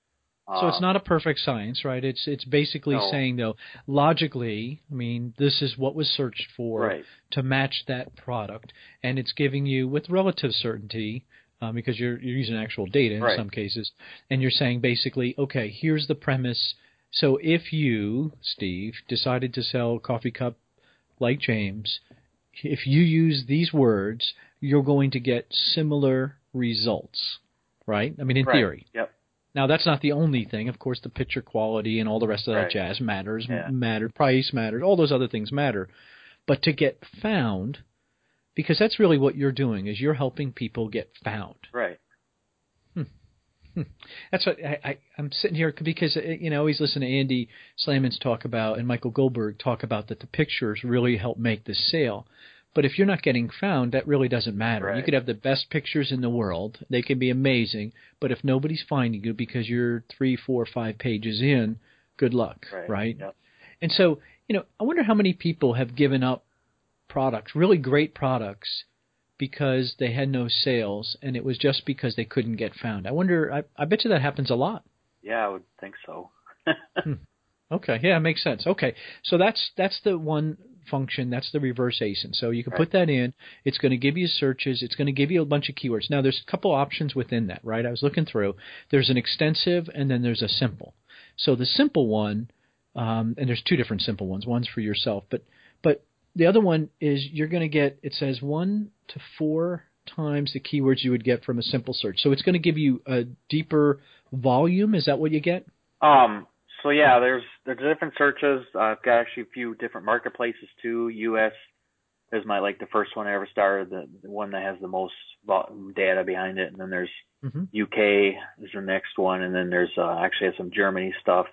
A: So it's not a perfect science, right? It's it's basically
C: no.
A: saying, though, logically, I mean, this is what was searched for
C: right.
A: to match that product, and it's giving you, with relative certainty, um, because you're you're using actual data in
C: right.
A: some cases, and you're saying basically, okay, here's the premise. So if you, Steve, decided to sell a coffee cup like James, if you use these words, you're going to get similar results, right? I mean, in
C: right.
A: theory.
C: Yep.
A: Now, that's not the only thing. Of course, the picture quality and all the rest of that
C: right.
A: jazz matters,
C: yeah.
A: matter, price matters, all those other things matter. But to get found, because that's really what you're doing, is you're helping people get found.
C: Right.
A: Hmm. Hmm. That's what I, I, I'm sitting here because, you know, I always listen to Andy Slamans talk about and Michael Goldberg talk about that the pictures really help make the sale. But if you're not getting found, that really doesn't matter.
C: Right.
A: You could have the best pictures in the world. They can be amazing. But if nobody's finding you because you're three, four, five pages in, good luck,
C: right?
A: right?
C: Yep.
A: And so, you know, I wonder how many people have given up products, really great products, because they had no sales, and it was just because they couldn't get found. I wonder, I, I bet you that happens a lot.
C: Yeah, I would think so.
A: hmm. Okay, yeah, it makes sense. Okay, so that's that's the one function. That's the reverse A S I N. So you can
C: right.
A: put that in. It's going to give you searches. It's going to give you a bunch of keywords. Now, there's a couple options within that, right? I was looking through. There's an extensive, and then there's a simple. So the simple one, um, and there's two different simple ones. One's for yourself, but but the other one is you're going to get, it says one to four times the keywords you would get from a simple search. So it's going to give you a deeper volume. Is that what you get?
C: Um. So yeah, there's there's different searches. Uh, I've got actually a few different marketplaces too. U S is my like the first one I ever started, the, the one that has the most data behind it, and then there's
A: mm-hmm.
C: U K is the next one, and then there's uh, actually some Germany stuff,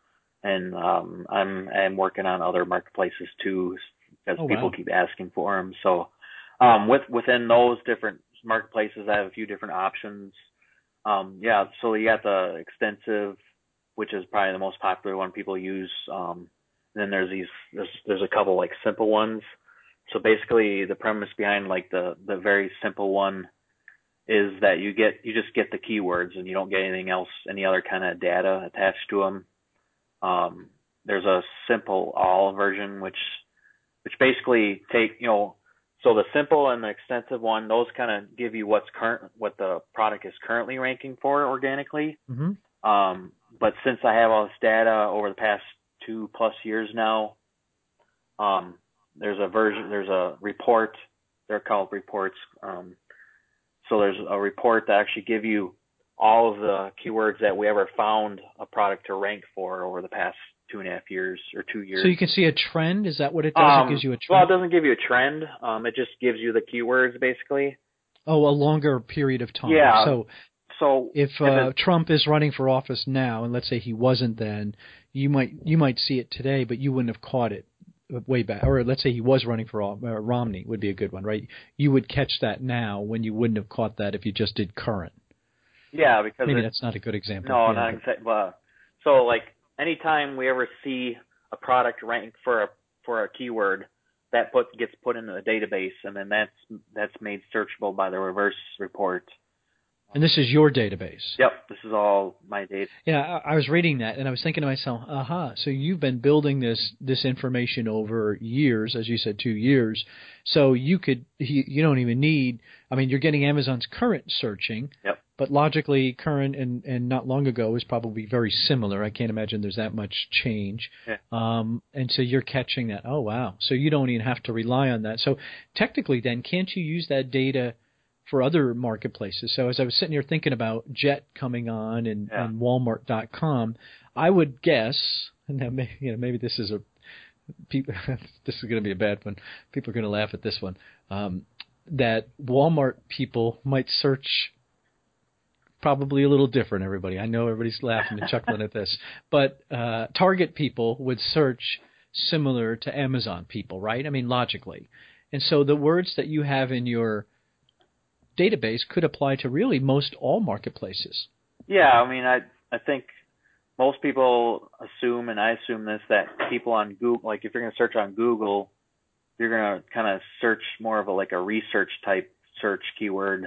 C: and um, I'm I'm working on other marketplaces too because
A: oh,
C: people
A: wow.
C: keep asking for them. So um, with within those different marketplaces, I have a few different options. Um, yeah, so you got the extensive. which is probably the most popular one people use. Um, and then there's these, there's, there's a couple like simple ones. So basically the premise behind like the, the very simple one is that you get, you just get the keywords and you don't get anything else, any other kind of data attached to them. Um, there's a simple all version, which, which basically take, you know, so the simple and the extensive one, those kind of give you what's current, what the product is currently ranking for organically.
A: Mm-hmm.
C: Um, but since I have all this data over the past two plus years now, um, there's a version, there's a report, they're called reports. Um, so there's a report that actually give you all of the keywords that we ever found a product to rank for over the past two and a half years or two years.
A: So you can see a trend? Is that what it does?
C: Um,
A: it gives you a trend?
C: Well, it doesn't give you a trend. Um, it just gives you the keywords basically.
A: Oh, a longer period of time.
C: Yeah.
A: So,
C: so
A: if uh, Trump is running for office now, and let's say he wasn't then, you might you might see it today, but you wouldn't have caught it way back. Or let's say he was running for uh, Romney would be a good one, right? You would catch that now when you wouldn't have caught that if you just did current.
C: Yeah, because
A: maybe
C: it,
A: that's not a good example.
C: No,
A: yeah,
C: not
A: but.
C: exactly. Uh, so like anytime we ever see a product ranked for a for a keyword, that put gets put into the database, and then that's that's made searchable by the reverse report.
A: And this is your database.
C: Yep, this is all my data.
A: Yeah, I, I was reading that, and I was thinking to myself, aha, so you've been building this this information over years, as you said, two years. So you could, you, you don't even need, I mean, you're getting Amazon's current searching,
C: yep.
A: but logically current and, and not long ago is probably very similar. I can't imagine there's that much change.
C: Yeah.
A: Um, and so you're catching that. Oh, wow. So you don't even have to rely on that. So technically then, can't you use that data for other marketplaces? So as I was sitting here thinking about Jet coming on and,
C: yeah.
A: and Walmart dot com, I would guess, and now maybe, you know, maybe this is a people, this is going to be a bad one. People are going to laugh at this one. Um, that Walmart people might search probably a little different. Everybody, I know everybody's laughing and chuckling at this, but uh, Target people would search similar to Amazon people, right? I mean, logically, and so the words that you have in your database could apply to really most all marketplaces.
C: Yeah, I mean, I I think most people assume, and I assume this, that people on Google, like if you're going to search on Google, you're going to kind of search more of a like a research type search keyword,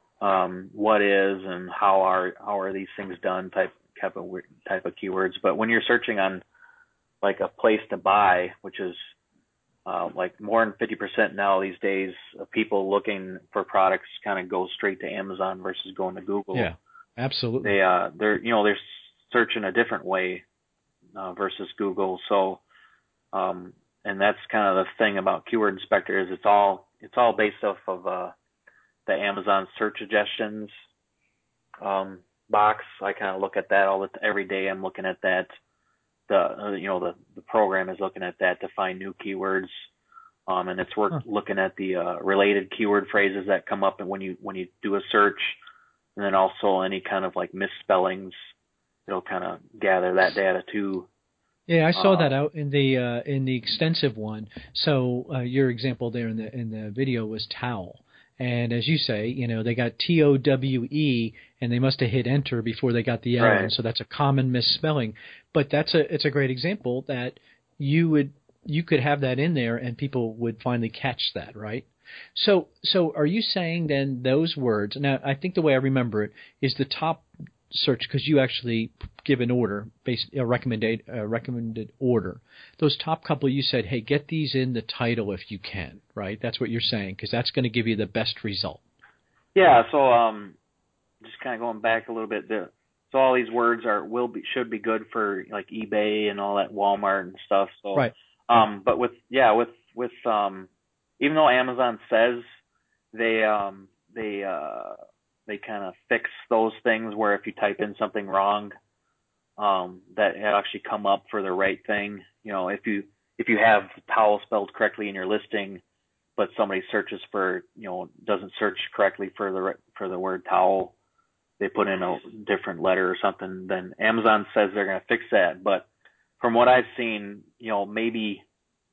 C: um, what is and how are how are these things done type type of type of keywords. But when you're searching on like a place to buy, which is Uh, like more than fifty percent now these days of people looking for products kind of go straight to Amazon versus going to Google.
A: Yeah, absolutely.
C: They, uh, they're, you know, they're searching a different way, uh, versus Google. So, um, and that's kind of the thing about Keyword Inspector is it's all, it's all based off of, uh, the Amazon search suggestions, um, box. I kind of look at that all the, every day. I'm looking at that. The, uh, you know, the, the program is looking at that to find new keywords. Um, and it's work, huh. looking at the, uh, related keyword phrases that come up when you, when you do a search, and then also any kind of like misspellings. It'll kind of gather that data too.
A: Yeah, I saw
C: uh,
A: that out in the, uh, in the extensive one. So, uh, your example there in the, in the video was towel. And as you say, you know, they got T O W E, and they must have hit enter before they got the L,
C: right.
A: and so that's a common misspelling. But that's a it's a great example that you would you could have that in there, and people would finally catch that, right? So so are you saying then those words? Now, I think the way I remember it is the top search, because you actually give an order, based a recommended a recommended order. Those top couple, you said, hey, get these in the title if you can, right? That's what you're saying, because that's going to give you the best result.
C: Yeah. So um, just kind of going back a little bit, the, so all these words are will be should be good for like eBay and all that, Walmart and stuff. So
A: right.
C: Um, but with yeah with with um, even though Amazon says they um they uh they kind of fix those things where if you type in something wrong, um, that it actually come up for the right thing. You know, if you if you have towel spelled correctly in your listing, but somebody searches for, you know, doesn't search correctly for the for the word towel, they put in a different letter or something, then Amazon says they're going to fix that. But from what I've seen, you know, maybe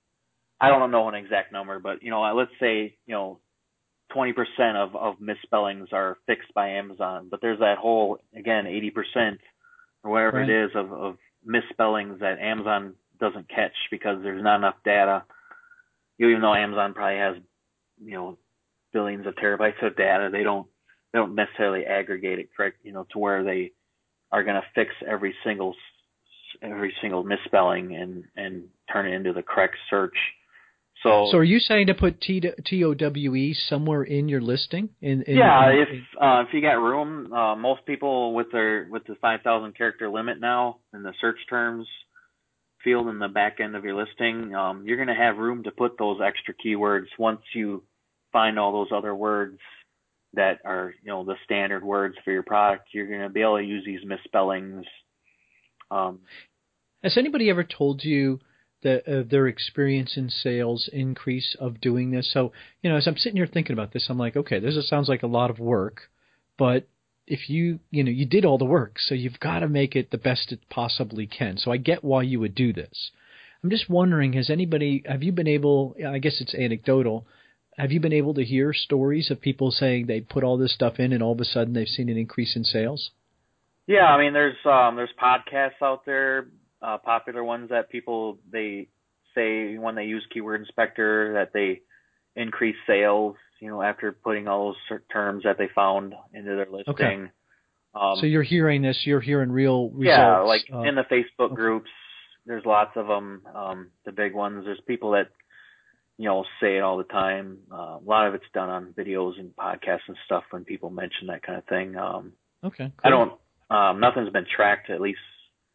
C: I don't know an exact number, but you know, let's say, you know, twenty percent of, of misspellings are fixed by Amazon, but there's that whole, again, eighty percent or whatever
A: Right.
C: it is of, of misspellings that Amazon doesn't catch because there's not enough data. Even though Amazon probably has, you know, billions of terabytes of data, they don't they don't necessarily aggregate it correct, you know, to where they are going to fix every single every single misspelling and and turn it into the correct search. So,
A: so are you saying to put T T O W E somewhere in your listing? In, in
C: yeah,
A: in,
C: if uh, if you got room, uh, most people with their with the five thousand character limit now in the search terms field in the back end of your listing, um, you're going to have room to put those extra keywords once you find all those other words that are, you know, the standard words for your product. You're going to be able to use these misspellings. Um,
A: Has anybody ever told you that uh, their experience in sales increase of doing this? So, you know, as I'm sitting here thinking about this, I'm like, okay, this is, sounds like a lot of work, but if you, you know, you did all the work, so you've got to make it the best it possibly can. So I get why you would do this. I'm just wondering, has anybody, have you been able, I guess it's anecdotal, have you been able to hear stories of people saying they put all this stuff in and all of a sudden they've seen an increase in sales?
C: yeah, I mean, there's um, there's podcasts out there, uh, popular ones that people, they say when they use Keyword Inspector that they increase sales, you know, after putting all those terms that they found into their listing.
A: Okay.
C: Um,
A: So you're hearing this, you're hearing real results.
C: Yeah, like
A: uh,
C: in the Facebook
A: okay.
C: groups, there's lots of them. Um, the big ones. There's people that, you know, say it all the time. Uh, a lot of it's done on videos and podcasts and stuff when people mention that kind of thing. Um,
A: Okay, cool.
C: I don't. Um, nothing's been tracked, at least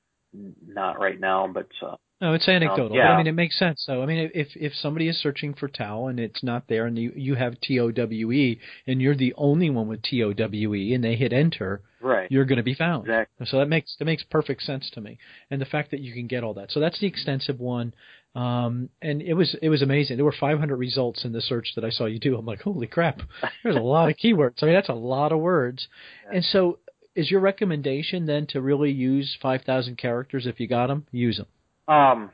C: not right now. But uh,
A: no, it's anecdotal.
C: um, yeah,
A: But I mean, it makes sense. So I mean, if if somebody is searching for Tao and it's not there, and you you have T O W E, and you're the only one with T O W E, and they hit enter,
C: right.
A: you're going to be found.
C: Exactly.
A: So that makes that makes perfect sense to me. And the fact that you can get all that. So that's the extensive one. Um, and it was it was amazing. There were five hundred results in the search that I saw you do. I'm like, holy crap! There's a lot of keywords. I mean, that's a lot of words. Yeah. And so, is your recommendation then to really use five thousand characters if you got them? Use them.
C: Um.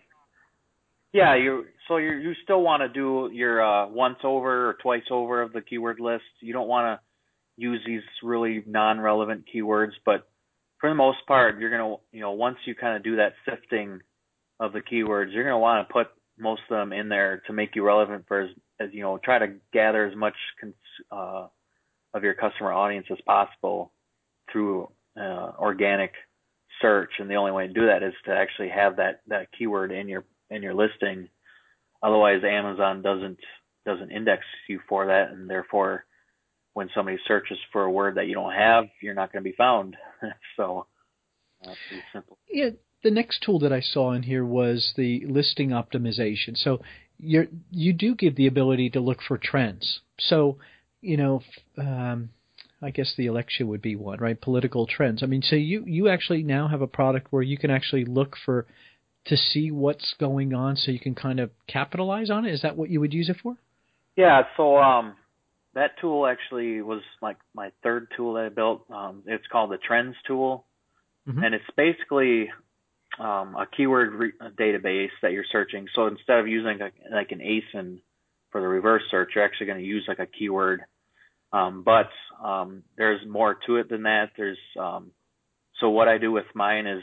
C: Yeah. You. So you you still want to do your uh, once over or twice over of the keyword list. You don't want to use these really non-relevant keywords, but for the most part, you're gonna, you know, once you kind of do that sifting of the keywords, you're gonna want to put most of them in there to make you relevant for as, as you know, try to gather as much cons- uh, of your customer audience as possible through uh, organic search. And the only way to do that is to actually have that that keyword in your in your listing. Otherwise, Amazon doesn't doesn't index you for that, and therefore, when somebody searches for a word that you don't have, you're not going to be found. So that's pretty simple.
A: Yeah. The next tool that I saw in here was the listing optimization. So you you do give the ability to look for trends. So, you know, um, I guess the election would be one, right? Political trends. I mean, so you, you actually now have a product where you can actually look for to see what's going on, so you can kind of capitalize on it. Is that what you would use it for?
C: Yeah. So um, that tool actually was like my third tool that I built. Um, it's called the Trends tool, mm-hmm. and it's basically um, a keyword re- database that you're searching. So instead of using a, like an A S I N for the reverse search, you're actually going to use like a keyword. Um, but um, there's more to it than that. There's um, so what I do with mine is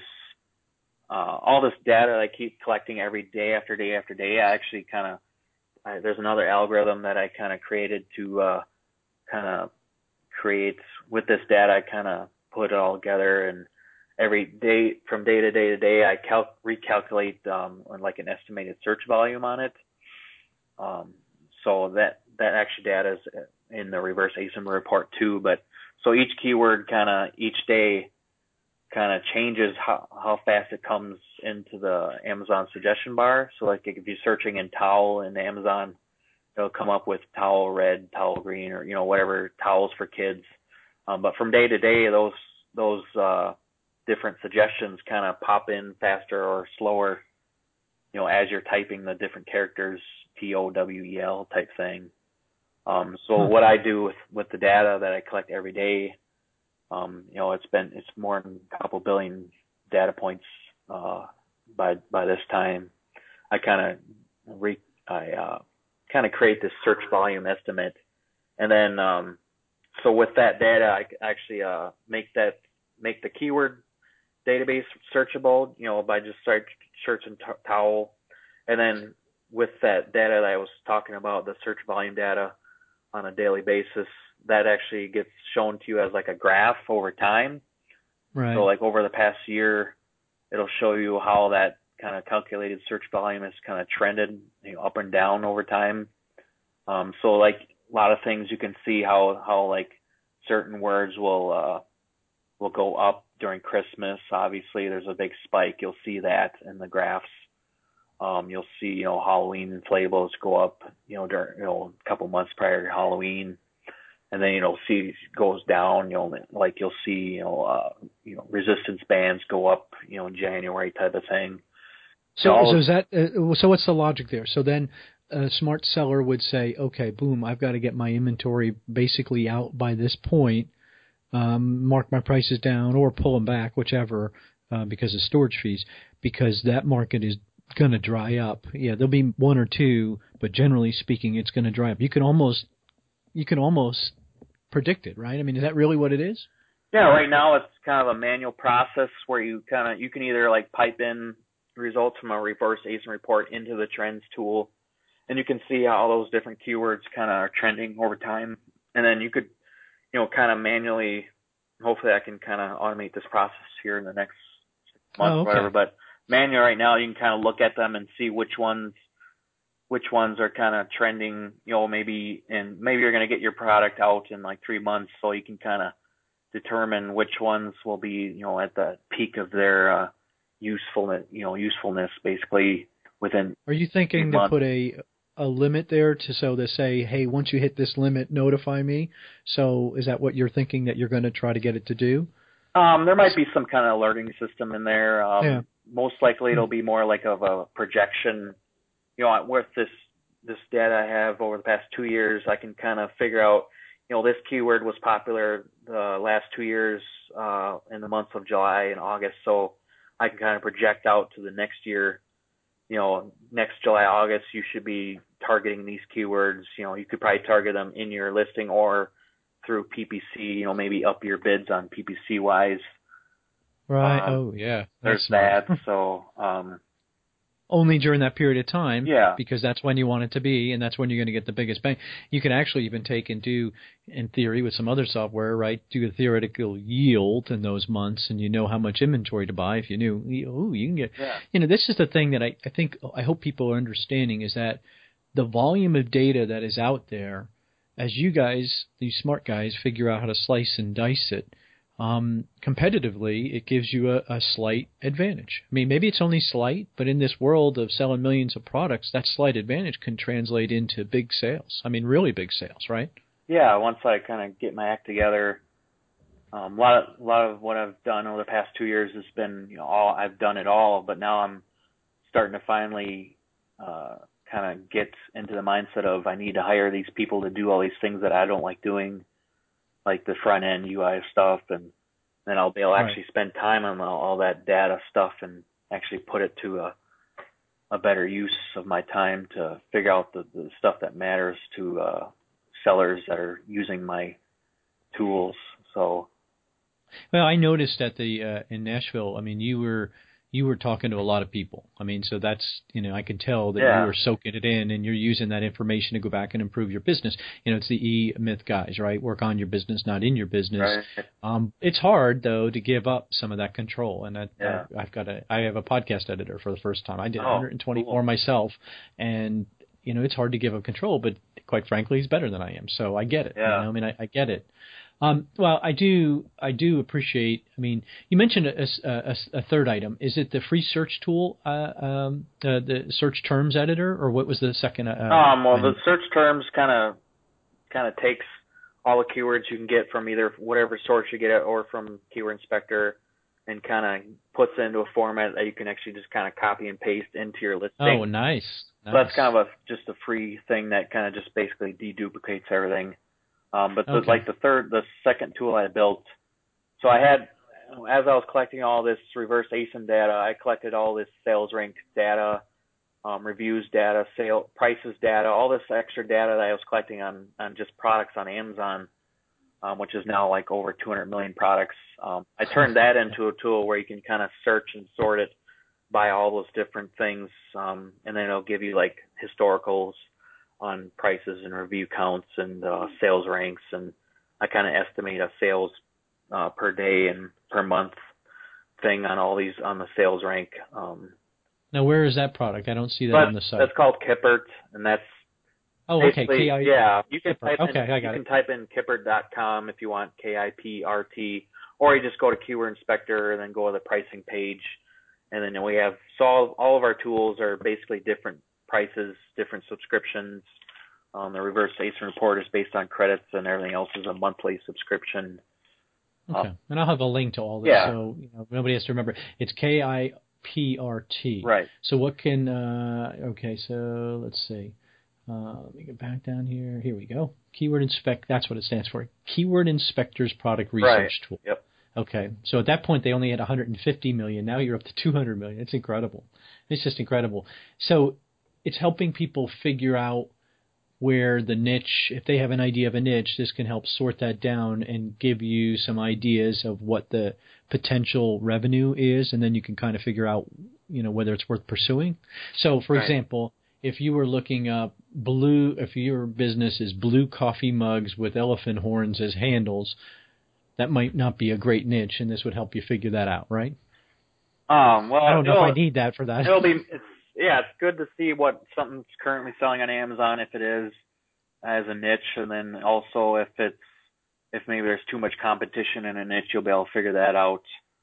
C: uh, all this data that I keep collecting every day after day after day. I actually kind of I, there's another algorithm that I kind of created to uh, kind of create with this data. I kind of put it all together, and every day from day to day to day, I cal- recalculate um, like an estimated search volume on it. Um, so that that actual data is in the reverse A S I N report too. But so each keyword kind of each day kind of changes how, how fast it comes into the Amazon suggestion bar. So like if you're searching in towel in Amazon, it'll come up with towel red, towel green, or, you know, whatever towels for kids. Um, but from day to day, those, those, uh, different suggestions kind of pop in faster or slower, you know, as you're typing the different characters, T O W E L type thing. Um, so what I do with, with the data that I collect every day, Um, you know, it's been, it's more than a couple billion data points, uh, by, by this time. I kind of re, I, uh, kind of create this search volume estimate. And then, um, so with that data, I actually, uh, make that, make the keyword database searchable, you know, by just search, searching t- towel. And then with that data that I was talking about, the search volume data on a daily basis, that actually gets shown to you as like a graph over time.
A: Right.
C: So like over the past year, it'll show you how that kind of calculated search volume has kind of trended, you know, up and down over time. Um, so like a lot of things you can see how, how like certain words will, uh, will go up during Christmas. Obviously there's a big spike. You'll see that in the graphs. Um, you'll see, you know, Halloween inflatables go up, you know, during, you know, a couple months prior to Halloween. And then, you know, see goes down, you know, like you'll see, you know, uh, you know, resistance bands go up, you know, in January type of thing.
A: So, so is that, uh, so what's the logic there? So then a smart seller would say, okay, boom, I've got to get my inventory basically out by this point, um, mark my prices down or pull them back, whichever, uh, because of storage fees, because that market is going to dry up. Yeah, there'll be one or two, but generally speaking, it's going to dry up. You can almost, you can almost predict it, right? I mean, is that really what it is?
C: Yeah, right now it's kind of a manual process where you kind of, you can either like pipe in results from a reverse A S I N report into the trends tool, and you can see how those different keywords kind of are trending over time. And then you could, you know, kind of manually, hopefully I can kind of automate this process here in the next month
A: oh, okay.
C: or whatever, but manually right now you can kind of look at them and see which ones which ones are kind of trending, you know, maybe, and maybe you're going to get your product out in like three months, so you can kind of determine which ones will be, you know, at the peak of their uh, usefulness, you know, usefulness basically within.
A: Are you thinking to put a a limit there to so to say, hey, once you hit this limit, notify me? So is that what you're thinking that you're going to try to get it to do?
C: Um, there might be some kind of alerting system in there. Um,
A: yeah.
C: Most likely it'll be more like of a projection. You know, with this this data I have over the past two years, I can kind of figure out, you know, this keyword was popular the last two years uh, in the months of July and August, so I can kind of project out to the next year. You know, next July, August, you should be targeting these keywords. You know, you could probably target them in your listing or through P P C. You know, maybe up your bids on P P C wise.
A: Right.
C: Um,
A: oh, yeah.
C: There's that. So. Um,
A: Only during that period of time,
C: yeah.
A: because that's when you want it to be, and that's when you're going to get the biggest bang. You can actually even take and do, in theory, with some other software, right, do a theoretical yield in those months, and you know how much inventory to buy. If you knew, ooh, you can get,
C: yeah.
A: you know, this is the thing that I, I think, I hope people are understanding is that the volume of data that is out there, as you guys, these smart guys, figure out how to slice and dice it, Um, competitively, it gives you a, a slight advantage. I mean, maybe it's only slight, but in this world of selling millions of products, that slight advantage can translate into big sales. I mean, really big sales, right?
C: Yeah, once I kind of get my act together, um, a lot of, a lot of what I've done over the past two years has been, you know, all I've done it all, but now I'm starting to finally uh, kind of get into the mindset of I need to hire these people to do all these things that I don't like doing, like the front end U I stuff, and then I'll be able to actually right. spend time on all, all that data stuff and actually put it to a a better use of my time to figure out the, the stuff that matters to uh, sellers that are using my tools. So,
A: well, I noticed at the uh, in Nashville. I mean, you were you were talking to a lot of people. I mean, so that's, you know, I can tell that
C: yeah.
A: you are soaking it in and you're using that information to go back and improve your business. You know, it's the E-Myth guys, right? Work on your business, not in your business.
C: Right.
A: Um, it's hard, though, to give up some of that control. And I,
C: yeah.
A: I, I've got a, I have a podcast editor for the first time. I did
C: oh,
A: one hundred twenty-four
C: cool.
A: myself. And, you know, it's hard to give up control, but quite frankly, he's better than I am. So I get it.
C: Yeah.
A: You know, I mean, I, I get it. Um, well, I do. I do appreciate. I mean, you mentioned a, a, a third item. Is it the free search tool, uh, um, the, the search terms editor, or what was the second? Uh,
C: um, well,
A: item?
C: the search terms kind of kind of takes all the keywords you can get from either whatever source you get it or from Keyword Inspector, and kind of puts it into a format that you can actually just kind of copy and paste into your listing.
A: Oh, nice. nice.
C: So that's kind of a just a free thing that kind of just basically deduplicates everything. Um, but the,
A: okay.
C: like the third, the second tool I built, so I had, as I was collecting all this reverse A S I N data, I collected all this sales rank data, um, reviews data, sale prices data, all this extra data that I was collecting on, on just products on Amazon. um, which is now like over two hundred million products. Um, I turned that into a tool where you can kind of search and sort it by all those different things, um, and then it'll give you like historicals on prices and review counts and uh, sales ranks, and I kind of estimate a sales uh, per day and per month thing on all these on the sales rank. Um,
A: now, where is that product? I don't see that
C: but
A: on the site.
C: That's called Kippert, and that's
A: oh, okay. K I
C: yeah. You can
A: Kippert.
C: type in
A: okay, I got
C: you
A: it.
C: can type in Kippert dot com if you want K I P R T, or you just go to Keyword Inspector and then go to the pricing page, and then we have so all, all of our tools are basically different prices, different subscriptions. Um, the reverse A S I N report is based on credits, and everything else is a monthly subscription.
A: Okay,
C: Um,
A: and I'll have a link to all this,
C: yeah.
A: so you know, nobody has to remember. It's K I P R T.
C: Right.
A: So what can? Uh, okay, so let's see. Uh, let me get back down here. Here we go. Keyword Inspect. That's what it stands for. Keyword Inspector's Product Research
C: right.
A: Tool.
C: Yep.
A: Okay, so at that point they only had one hundred fifty million. Now you're up to two hundred million. It's incredible. It's just incredible. So it's helping people figure out where the niche, if they have an idea of a niche, this can help sort that down and give you some ideas of what the potential revenue is, and then you can kind of figure out, you know, whether it's worth pursuing. So, for
C: right.
A: example, if you were looking up blue, if your business is blue coffee mugs with elephant horns as handles, that might not be a great niche, and this would help you figure that out, right?
C: Um, well,
A: I don't know if I need that for that.
C: It'll be, it's, yeah, it's good to see what something's currently selling on Amazon if it is as a niche, and then also if it's if maybe there's too much competition in a niche, you'll be able to figure that out.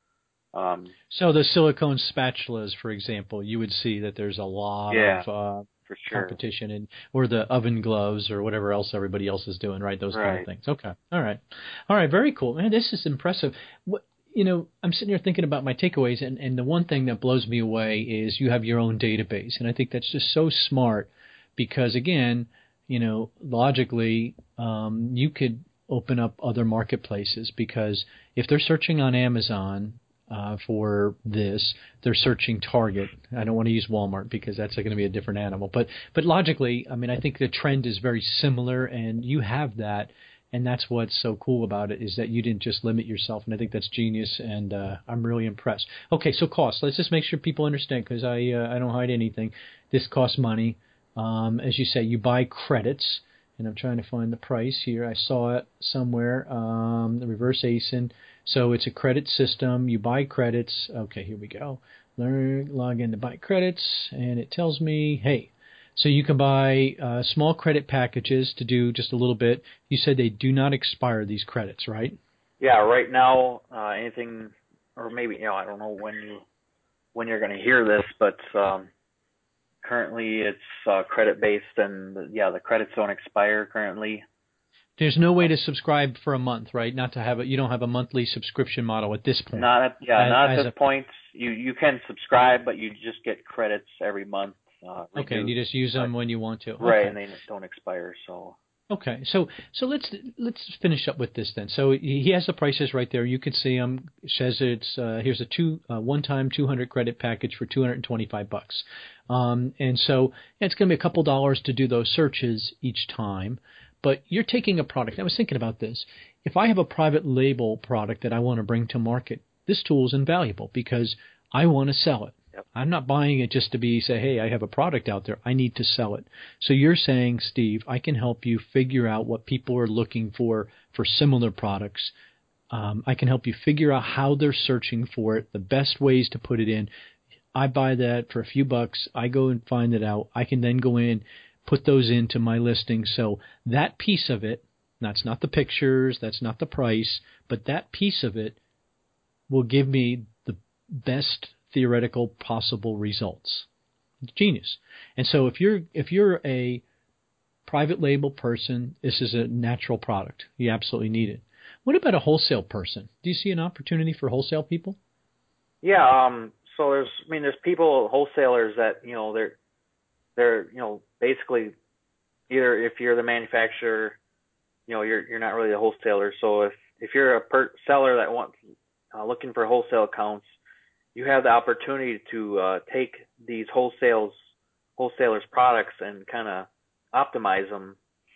C: Um,
A: so the silicone spatulas, for example, you would see that there's a lot
C: yeah,
A: of uh,
C: for sure.
A: competition, and or the oven gloves or whatever else everybody else is doing, right? Those
C: right.
A: kind of things. Okay, all right, all right, very cool, man. This is impressive. What, you know, I'm sitting here thinking about my takeaways, and, and the one thing that blows me away is you have your own database, and I think that's just so smart because, again, you know, logically, um, you could open up other marketplaces because if they're searching on Amazon uh, for this, they're searching Target. I don't want to use Walmart because that's going to be a different animal. But but logically, I mean, I think the trend is very similar, and you have that. And that's what's so cool about it is that you didn't just limit yourself, and I think that's genius, and uh, I'm really impressed. Okay, so cost. Let's just make sure people understand because I uh, I don't hide anything. This costs money. Um, as you say, you buy credits, and I'm trying to find the price here. I saw it somewhere, um, the reverse A S I N. So it's a credit system. You buy credits. Okay, here we go. Learn, log in to buy credits, and it tells me, hey, so you can buy uh, small credit packages to do just a little bit. You said they do not expire, these credits, right?
C: Yeah, right now, uh, anything, or maybe, you know, I don't know when you when you're going to hear this, but um, currently it's uh, credit based, and yeah, the credits don't expire currently.
A: There's no way to subscribe for a month, right? Not to have it. You don't have a monthly subscription model at this point.
C: Not at yeah,
A: as,
C: not at
A: as
C: this
A: a,
C: point. You you can subscribe, but you just get credits every month. Uh,
A: okay, and you just use them when you want to.
C: Right,
A: okay.
C: and they don't expire. So
A: okay, so so let's let's finish up with this then. So he has the prices right there. You can see them. It says it's uh, here's a two uh, one-time two hundred credit package for two hundred twenty-five bucks, um, and so yeah, it's going to be a couple dollars to do those searches each time. But you're taking a product. I was thinking about this. If I have a private label product that I want to bring to market, this tool is invaluable because I want to sell it.
C: Yep.
A: I'm not buying it just to be say, hey, I have a product out there. I need to sell it. So you're saying, Steve, I can help you figure out what people are looking for for similar products. Um, I can help you figure out how they're searching for it, the best ways to put it in. I buy that for a few bucks. I go and find it out. I can then go in, put those into my listing. So that piece of it, that's not the pictures, that's not the price, but that piece of it will give me the best theoretical possible results. Genius. And so if you're if you're a private label person, this is a natural product. You absolutely need it. What about a wholesale person? Do you see an opportunity for wholesale people?
C: Yeah, um so there's I mean there's people wholesalers that, you know, they're they're, you know, basically either if you're the manufacturer, you know, you're you're not really the wholesaler. So if if you're a per seller that wants uh, looking for wholesale accounts, you have the opportunity to uh, take these wholesales wholesalers products and kind of optimize them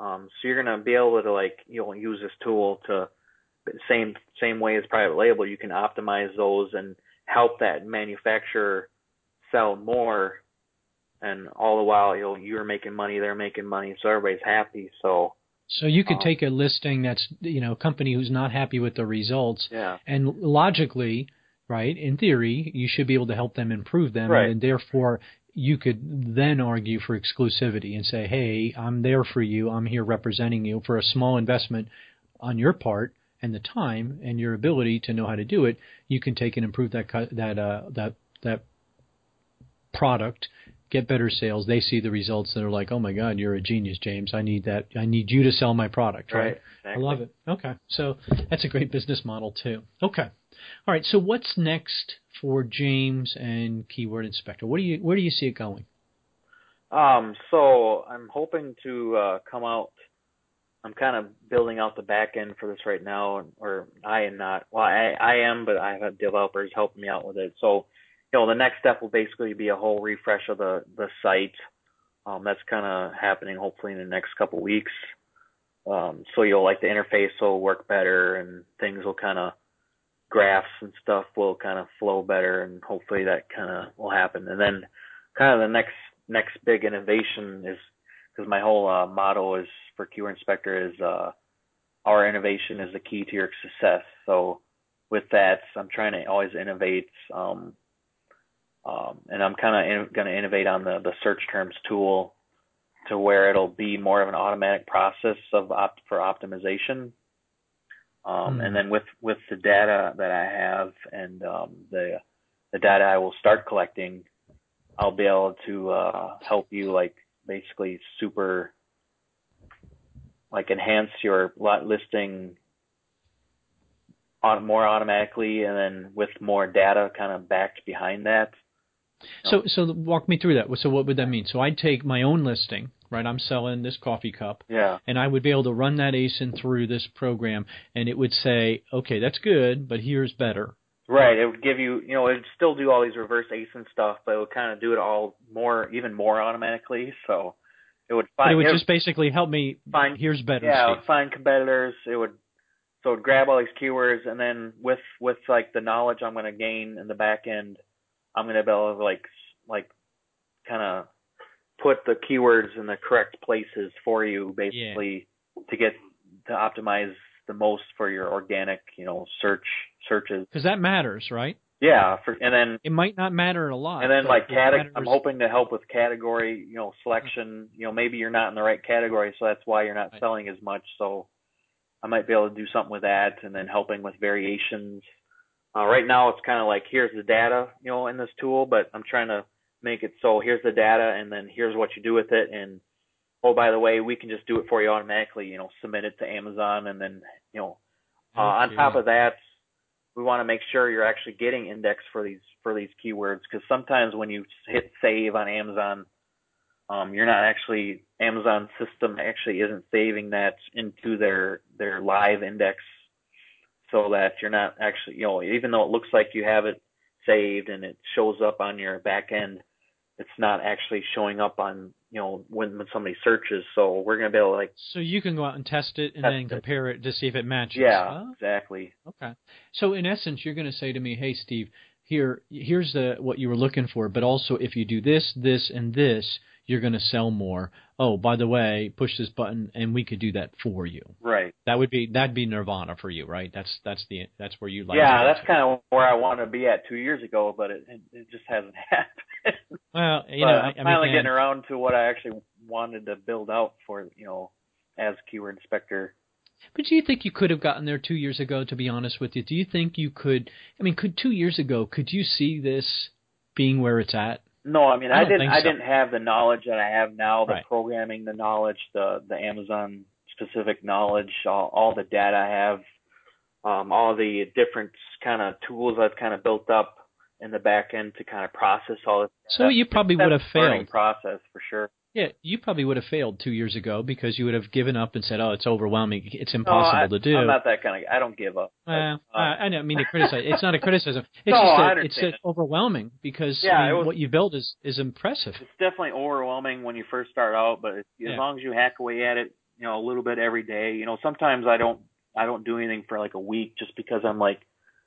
C: Um, so you're gonna be able to like you know use this tool to same same way as private label. You can optimize those and help that manufacturer sell more, and all the while you know you're making money, they're making money, so everybody's happy. So.
A: So you could
C: um,
A: take a listing that's, you know, a company who's not happy with the results,
C: yeah.
A: and logically, right, in theory, you should be able to help them improve them,
C: Right.
A: and therefore you could then argue for exclusivity and say, hey, I'm there for you, I'm here representing you for a small investment on your part, and the time and your ability to know how to do it, you can take and improve that that uh, that that product, get better sales. They see the results and they're like, oh my God, you're a genius, James. I need that. I need you to sell my product. Right.
C: Right. Exactly.
A: I love it. Okay. So that's a great business model too. Okay. All right. So what's next for James and Keyword Inspector? What do you, where do you see it going?
C: Um, so I'm hoping to uh, come out. I'm kind of building out the back end for this right now, or I am not. Well, I, I am, but I have developers helping me out with it. So, you know, the next step will basically be a whole refresh of the the site. Um, that's kind of happening hopefully in the next couple of weeks. Um, so you'll like the interface will work better, and things will kind of graphs and stuff will kind of flow better, and hopefully that kind of will happen. And then kind of the next next big innovation is, because my whole uh, motto is for Keyword Inspector is uh, our innovation is the key to your success. So with that, I'm trying to always innovate, um, um, and I'm kind of in, going to innovate on the, the search terms tool to where it'll be more of an automatic process of opt for optimization. Um,
A: Hmm.
C: And then with, with the data that I have and um, the the data I will start collecting, I'll be able to uh, help you like basically super like enhance your lot listing on more automatically, and then with more data kind of backed behind that.
A: So, so walk me through that. So what would that mean? So I'd take my own listing, right? I'm selling this coffee cup.
C: Yeah.
A: And I would be able to run that A S I N through this program, and it would say, okay, that's good, but here's better.
C: Right. It would give you, you know, it would still do all these reverse A S I N stuff, but it would kind of do it all more, even more automatically. So it would find.
A: But it would
C: it
A: just basically help me.
C: Find.
A: Here's better.
C: Yeah. It
A: Steve.
C: would find competitors. It would. So it would grab all these keywords, and then with with like the knowledge I'm going to gain in the back end, I'm going to be able to like like kind of put the keywords in the correct places for you, basically, yeah. to get to optimize the most for your organic, you know, search searches.
A: Because that matters, right?
C: Yeah, for, and then
A: it might not matter a lot.
C: And then like cate- I'm hoping to help with category, you know, selection. You know, maybe you're not in the right category, so that's why you're not right. selling as much. So I might be able to do something with that, and then helping with variations. Uh, right now, it's kind of like here's the data, you know, in this tool, but I'm trying to make it so here's the data, and then here's what you do with it, and oh, by the way, we can just do it for you automatically. You know, submit it to Amazon, and then you know, uh, okay. on top of that, we want to make sure you're actually getting indexed for these for these keywords, because sometimes when you hit save on Amazon, um, you're not actually Amazon system actually isn't saving that into their their live index, so that you're not actually, you know, even though it looks like you have it saved and it shows up on your back end, it's not actually showing up on, you know, when, when somebody searches. So we're going to be able to like.
A: So you can go out and test it and
C: test
A: then
C: it.
A: compare it to see if it matches.
C: Yeah,
A: oh.
C: exactly.
A: Okay. So in essence, you're going to say to me, hey, Steve, here, here's the what you were looking for, but also if you do this, this, and this, you're going to sell more. Oh, by the way, push this button, and we could do that for you.
C: Right.
A: That would be that'd be nirvana for you, right? That's that's the that's where you like.
C: Yeah, that's kind of where I want to be at two years ago, but it it, it just hasn't happened.
A: Well, you
C: but
A: know,
C: I'm
A: I, I
C: finally
A: mean,
C: getting around to what I actually wanted to build out for, you know, as Keyword Inspector.
A: But do you think you could have gotten there two years ago, to be honest with you? Do you think you could, I mean, could two years ago, could you see this being where it's at?
C: No, I mean, I,
A: I
C: didn't I
A: so.
C: didn't have the knowledge that I have now, the
A: right.
C: programming, the knowledge, the, the Amazon specific knowledge, all, all the data I have, um, all the different kind of tools I've kind of built up in the back end to kind of process all this.
A: So you probably would have failed.
C: Process for sure.
A: Yeah, you probably would have failed two years ago because you would have given up and said, "Oh, it's overwhelming. It's impossible
C: no, I,
A: to do."
C: I'm not that kind of. I don't give up.
A: Well,
C: uh,
A: I don't mean to criticize. It's not a criticism. It's
C: no,
A: just
C: I
A: a, it's
C: understand.
A: a overwhelming because
C: yeah,
A: I mean,
C: was,
A: what you build is, is impressive.
C: It's definitely overwhelming when you first start out, but as
A: yeah.
C: long as you hack away at it, you know, a little bit every day. You know, sometimes I don't I don't do anything for like a week just because I'm like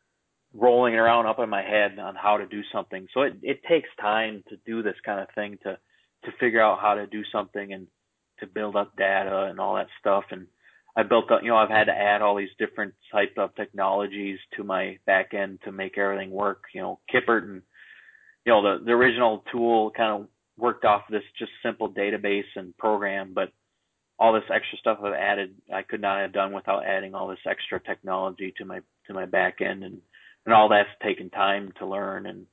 C: rolling around up in my head on how to do something. So it it takes time to do this kind of thing, to to figure out how to do something and to build up data and all that stuff. And I built up, you know, I've had to add all these different type of technologies to my back end to make everything work. You know, Kippert and, you know, the, the original tool kind of worked off this just simple database and program, but all this extra stuff I've added, I could not have done without adding all this extra technology to my, to my back end. And, and all that's taken time to learn. And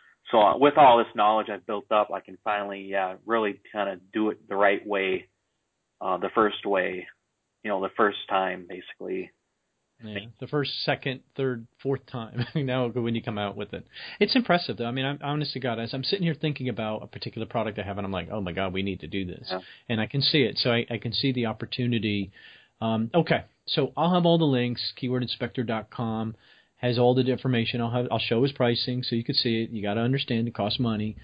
C: so with all this knowledge I've built up, I can finally, yeah, really kind of do it the right way, uh, the first way, you know, the first time, basically.
A: Yeah, the first, second, third, fourth time. Now when you come out with it, it's impressive though. I mean, I'm honest to God, as I'm sitting here thinking about a particular product I have, and I'm like, oh my God, we need to do this, yeah. And I can see it. So I, I can see the opportunity. Um, okay, so I'll have all the links. keyword inspector dot com has all the information. I'll have, I'll show his pricing so you can see it. You got to understand it costs money.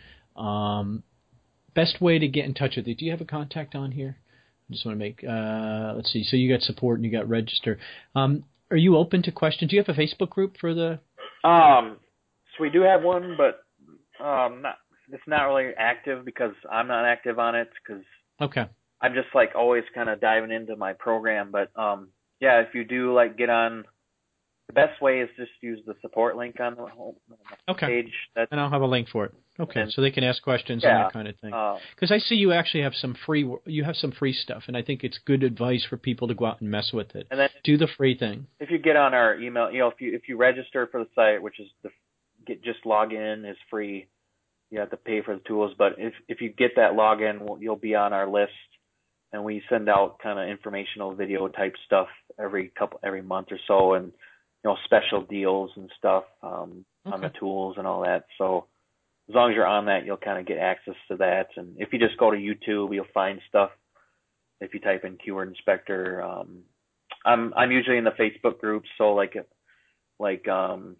A: Um, best way to get in touch with it. Do you have a contact on here? I just want to make. Uh, let's see. So you got support and you got register. Um, Are you open to questions? Do you have a Facebook group for the?
C: Um, so we do have one, but um, not, it's not really active because I'm not active on it. Because
A: okay,
C: I'm just like always kind of diving into my program. But um, yeah, if you do like get on, the best way is just use the support link on the home
A: okay.
C: page. That's,
A: and I'll have a link for it. Okay, and, so they can ask questions
C: yeah,
A: and that kind of thing. Because uh, I see you actually have some free. You have some free stuff, and I think it's good advice for people to go out and mess with it.
C: And then
A: do the free thing.
C: If you get on our email, you know, if you if you register for the site, which is the get just log in is free. You have to pay for the tools, but if if you get that login, you'll be on our list, and we send out kind of informational video type stuff every couple every month or so, and you know, special deals and stuff um, okay. on the tools and all that. So as long as you're on that, you'll kind of get access to that. And if you just go to YouTube, you'll find stuff. If you type in Keyword Inspector, um, I'm I'm usually in the Facebook groups, so like like um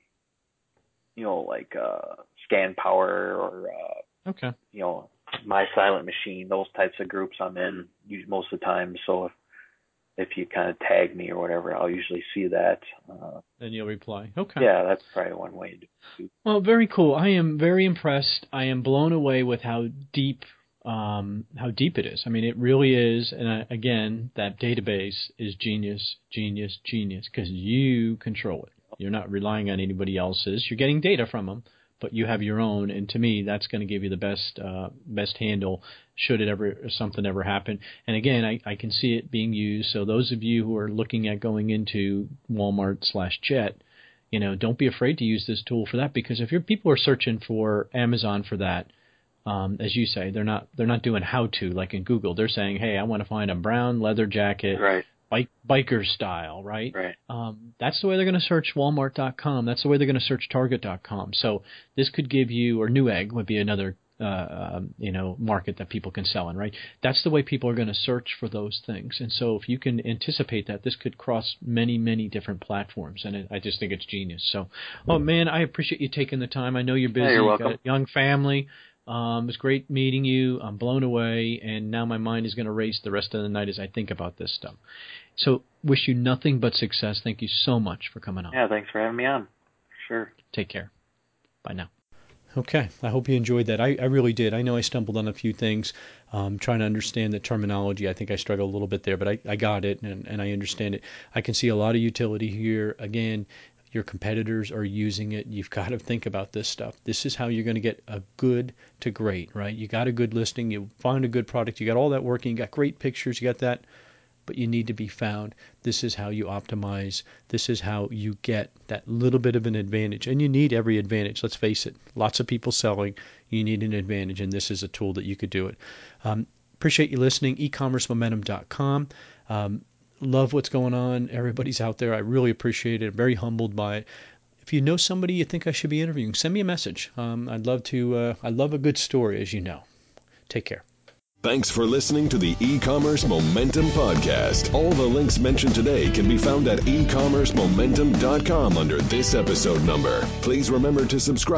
C: you know like uh, Scan Power or uh,
A: okay
C: you know My Silent Machine, those types of groups I'm in most of the time. So if if you kind of tag me or whatever, I'll usually see that. Uh,
A: then you'll reply. Okay.
C: Yeah, that's probably one way to do it.
A: Well, very cool. I am very impressed. I am blown away with how deep um, how deep it is. I mean, it really is. And I, again, that database is genius, genius, genius, because you control it. You're not relying on anybody else's. You're getting data from them, but you have your own. And to me, that's going to give you the best uh, best handle should it ever something ever happen. And again, I, I can see it being used. So those of you who are looking at going into Walmart slash Jet, you know, don't be afraid to use this tool for that, because if your people are searching for Amazon for that, um, as you say, they're not they're not doing how to like in Google. They're saying, hey, I want to find a brown leather jacket,
C: right.
A: bike biker style, right?
C: Right.
A: Um, that's the way they're going to search Walmart dot com. That's the way they're going to search Target dot com. So this could give you, or Newegg would be another uh, um, you know market that people can sell in, right? That's the way people are going to search for those things. And so if you can anticipate that, this could cross many, many different platforms. And it, I just think it's genius. So, oh man, I appreciate you taking the time. I know you're busy.
C: Yeah, you're
A: You've
C: welcome.
A: got a young family. Um, it was great meeting you. I'm blown away, and now my mind is going to race the rest of the night as I think about this stuff. So wish you nothing but success. Thank you so much for coming on.
C: Yeah, thanks for having me on. Sure.
A: Take care. Bye now. Okay, I hope you enjoyed that. I, I really did. I know I stumbled on a few things, um, trying to understand the terminology. I think I struggled a little bit there, but I, I got it, and, and I understand it. I can see a lot of utility here. Again, your competitors are using it. You've got to think about this stuff. This is how you're going to get a good to great, right? You got a good listing. You find a good product. You got all that working. You got great pictures. You got that. But you need to be found. This is how you optimize. This is how you get that little bit of an advantage. And you need every advantage. Let's face it. Lots of people selling. You need an advantage, and this is a tool that you could do it. Um, appreciate you listening. e commerce momentum dot com. Um, love what's going on. Everybody's out there. I really appreciate it. I'm very humbled by it. If you know somebody you think I should be interviewing, send me a message. Um, I'd love to. Uh, I love a good story, as you know. Take care.
B: Thanks for listening to the E-Commerce Momentum Podcast. All the links mentioned today can be found at e commerce momentum dot com under this episode number. Please remember to subscribe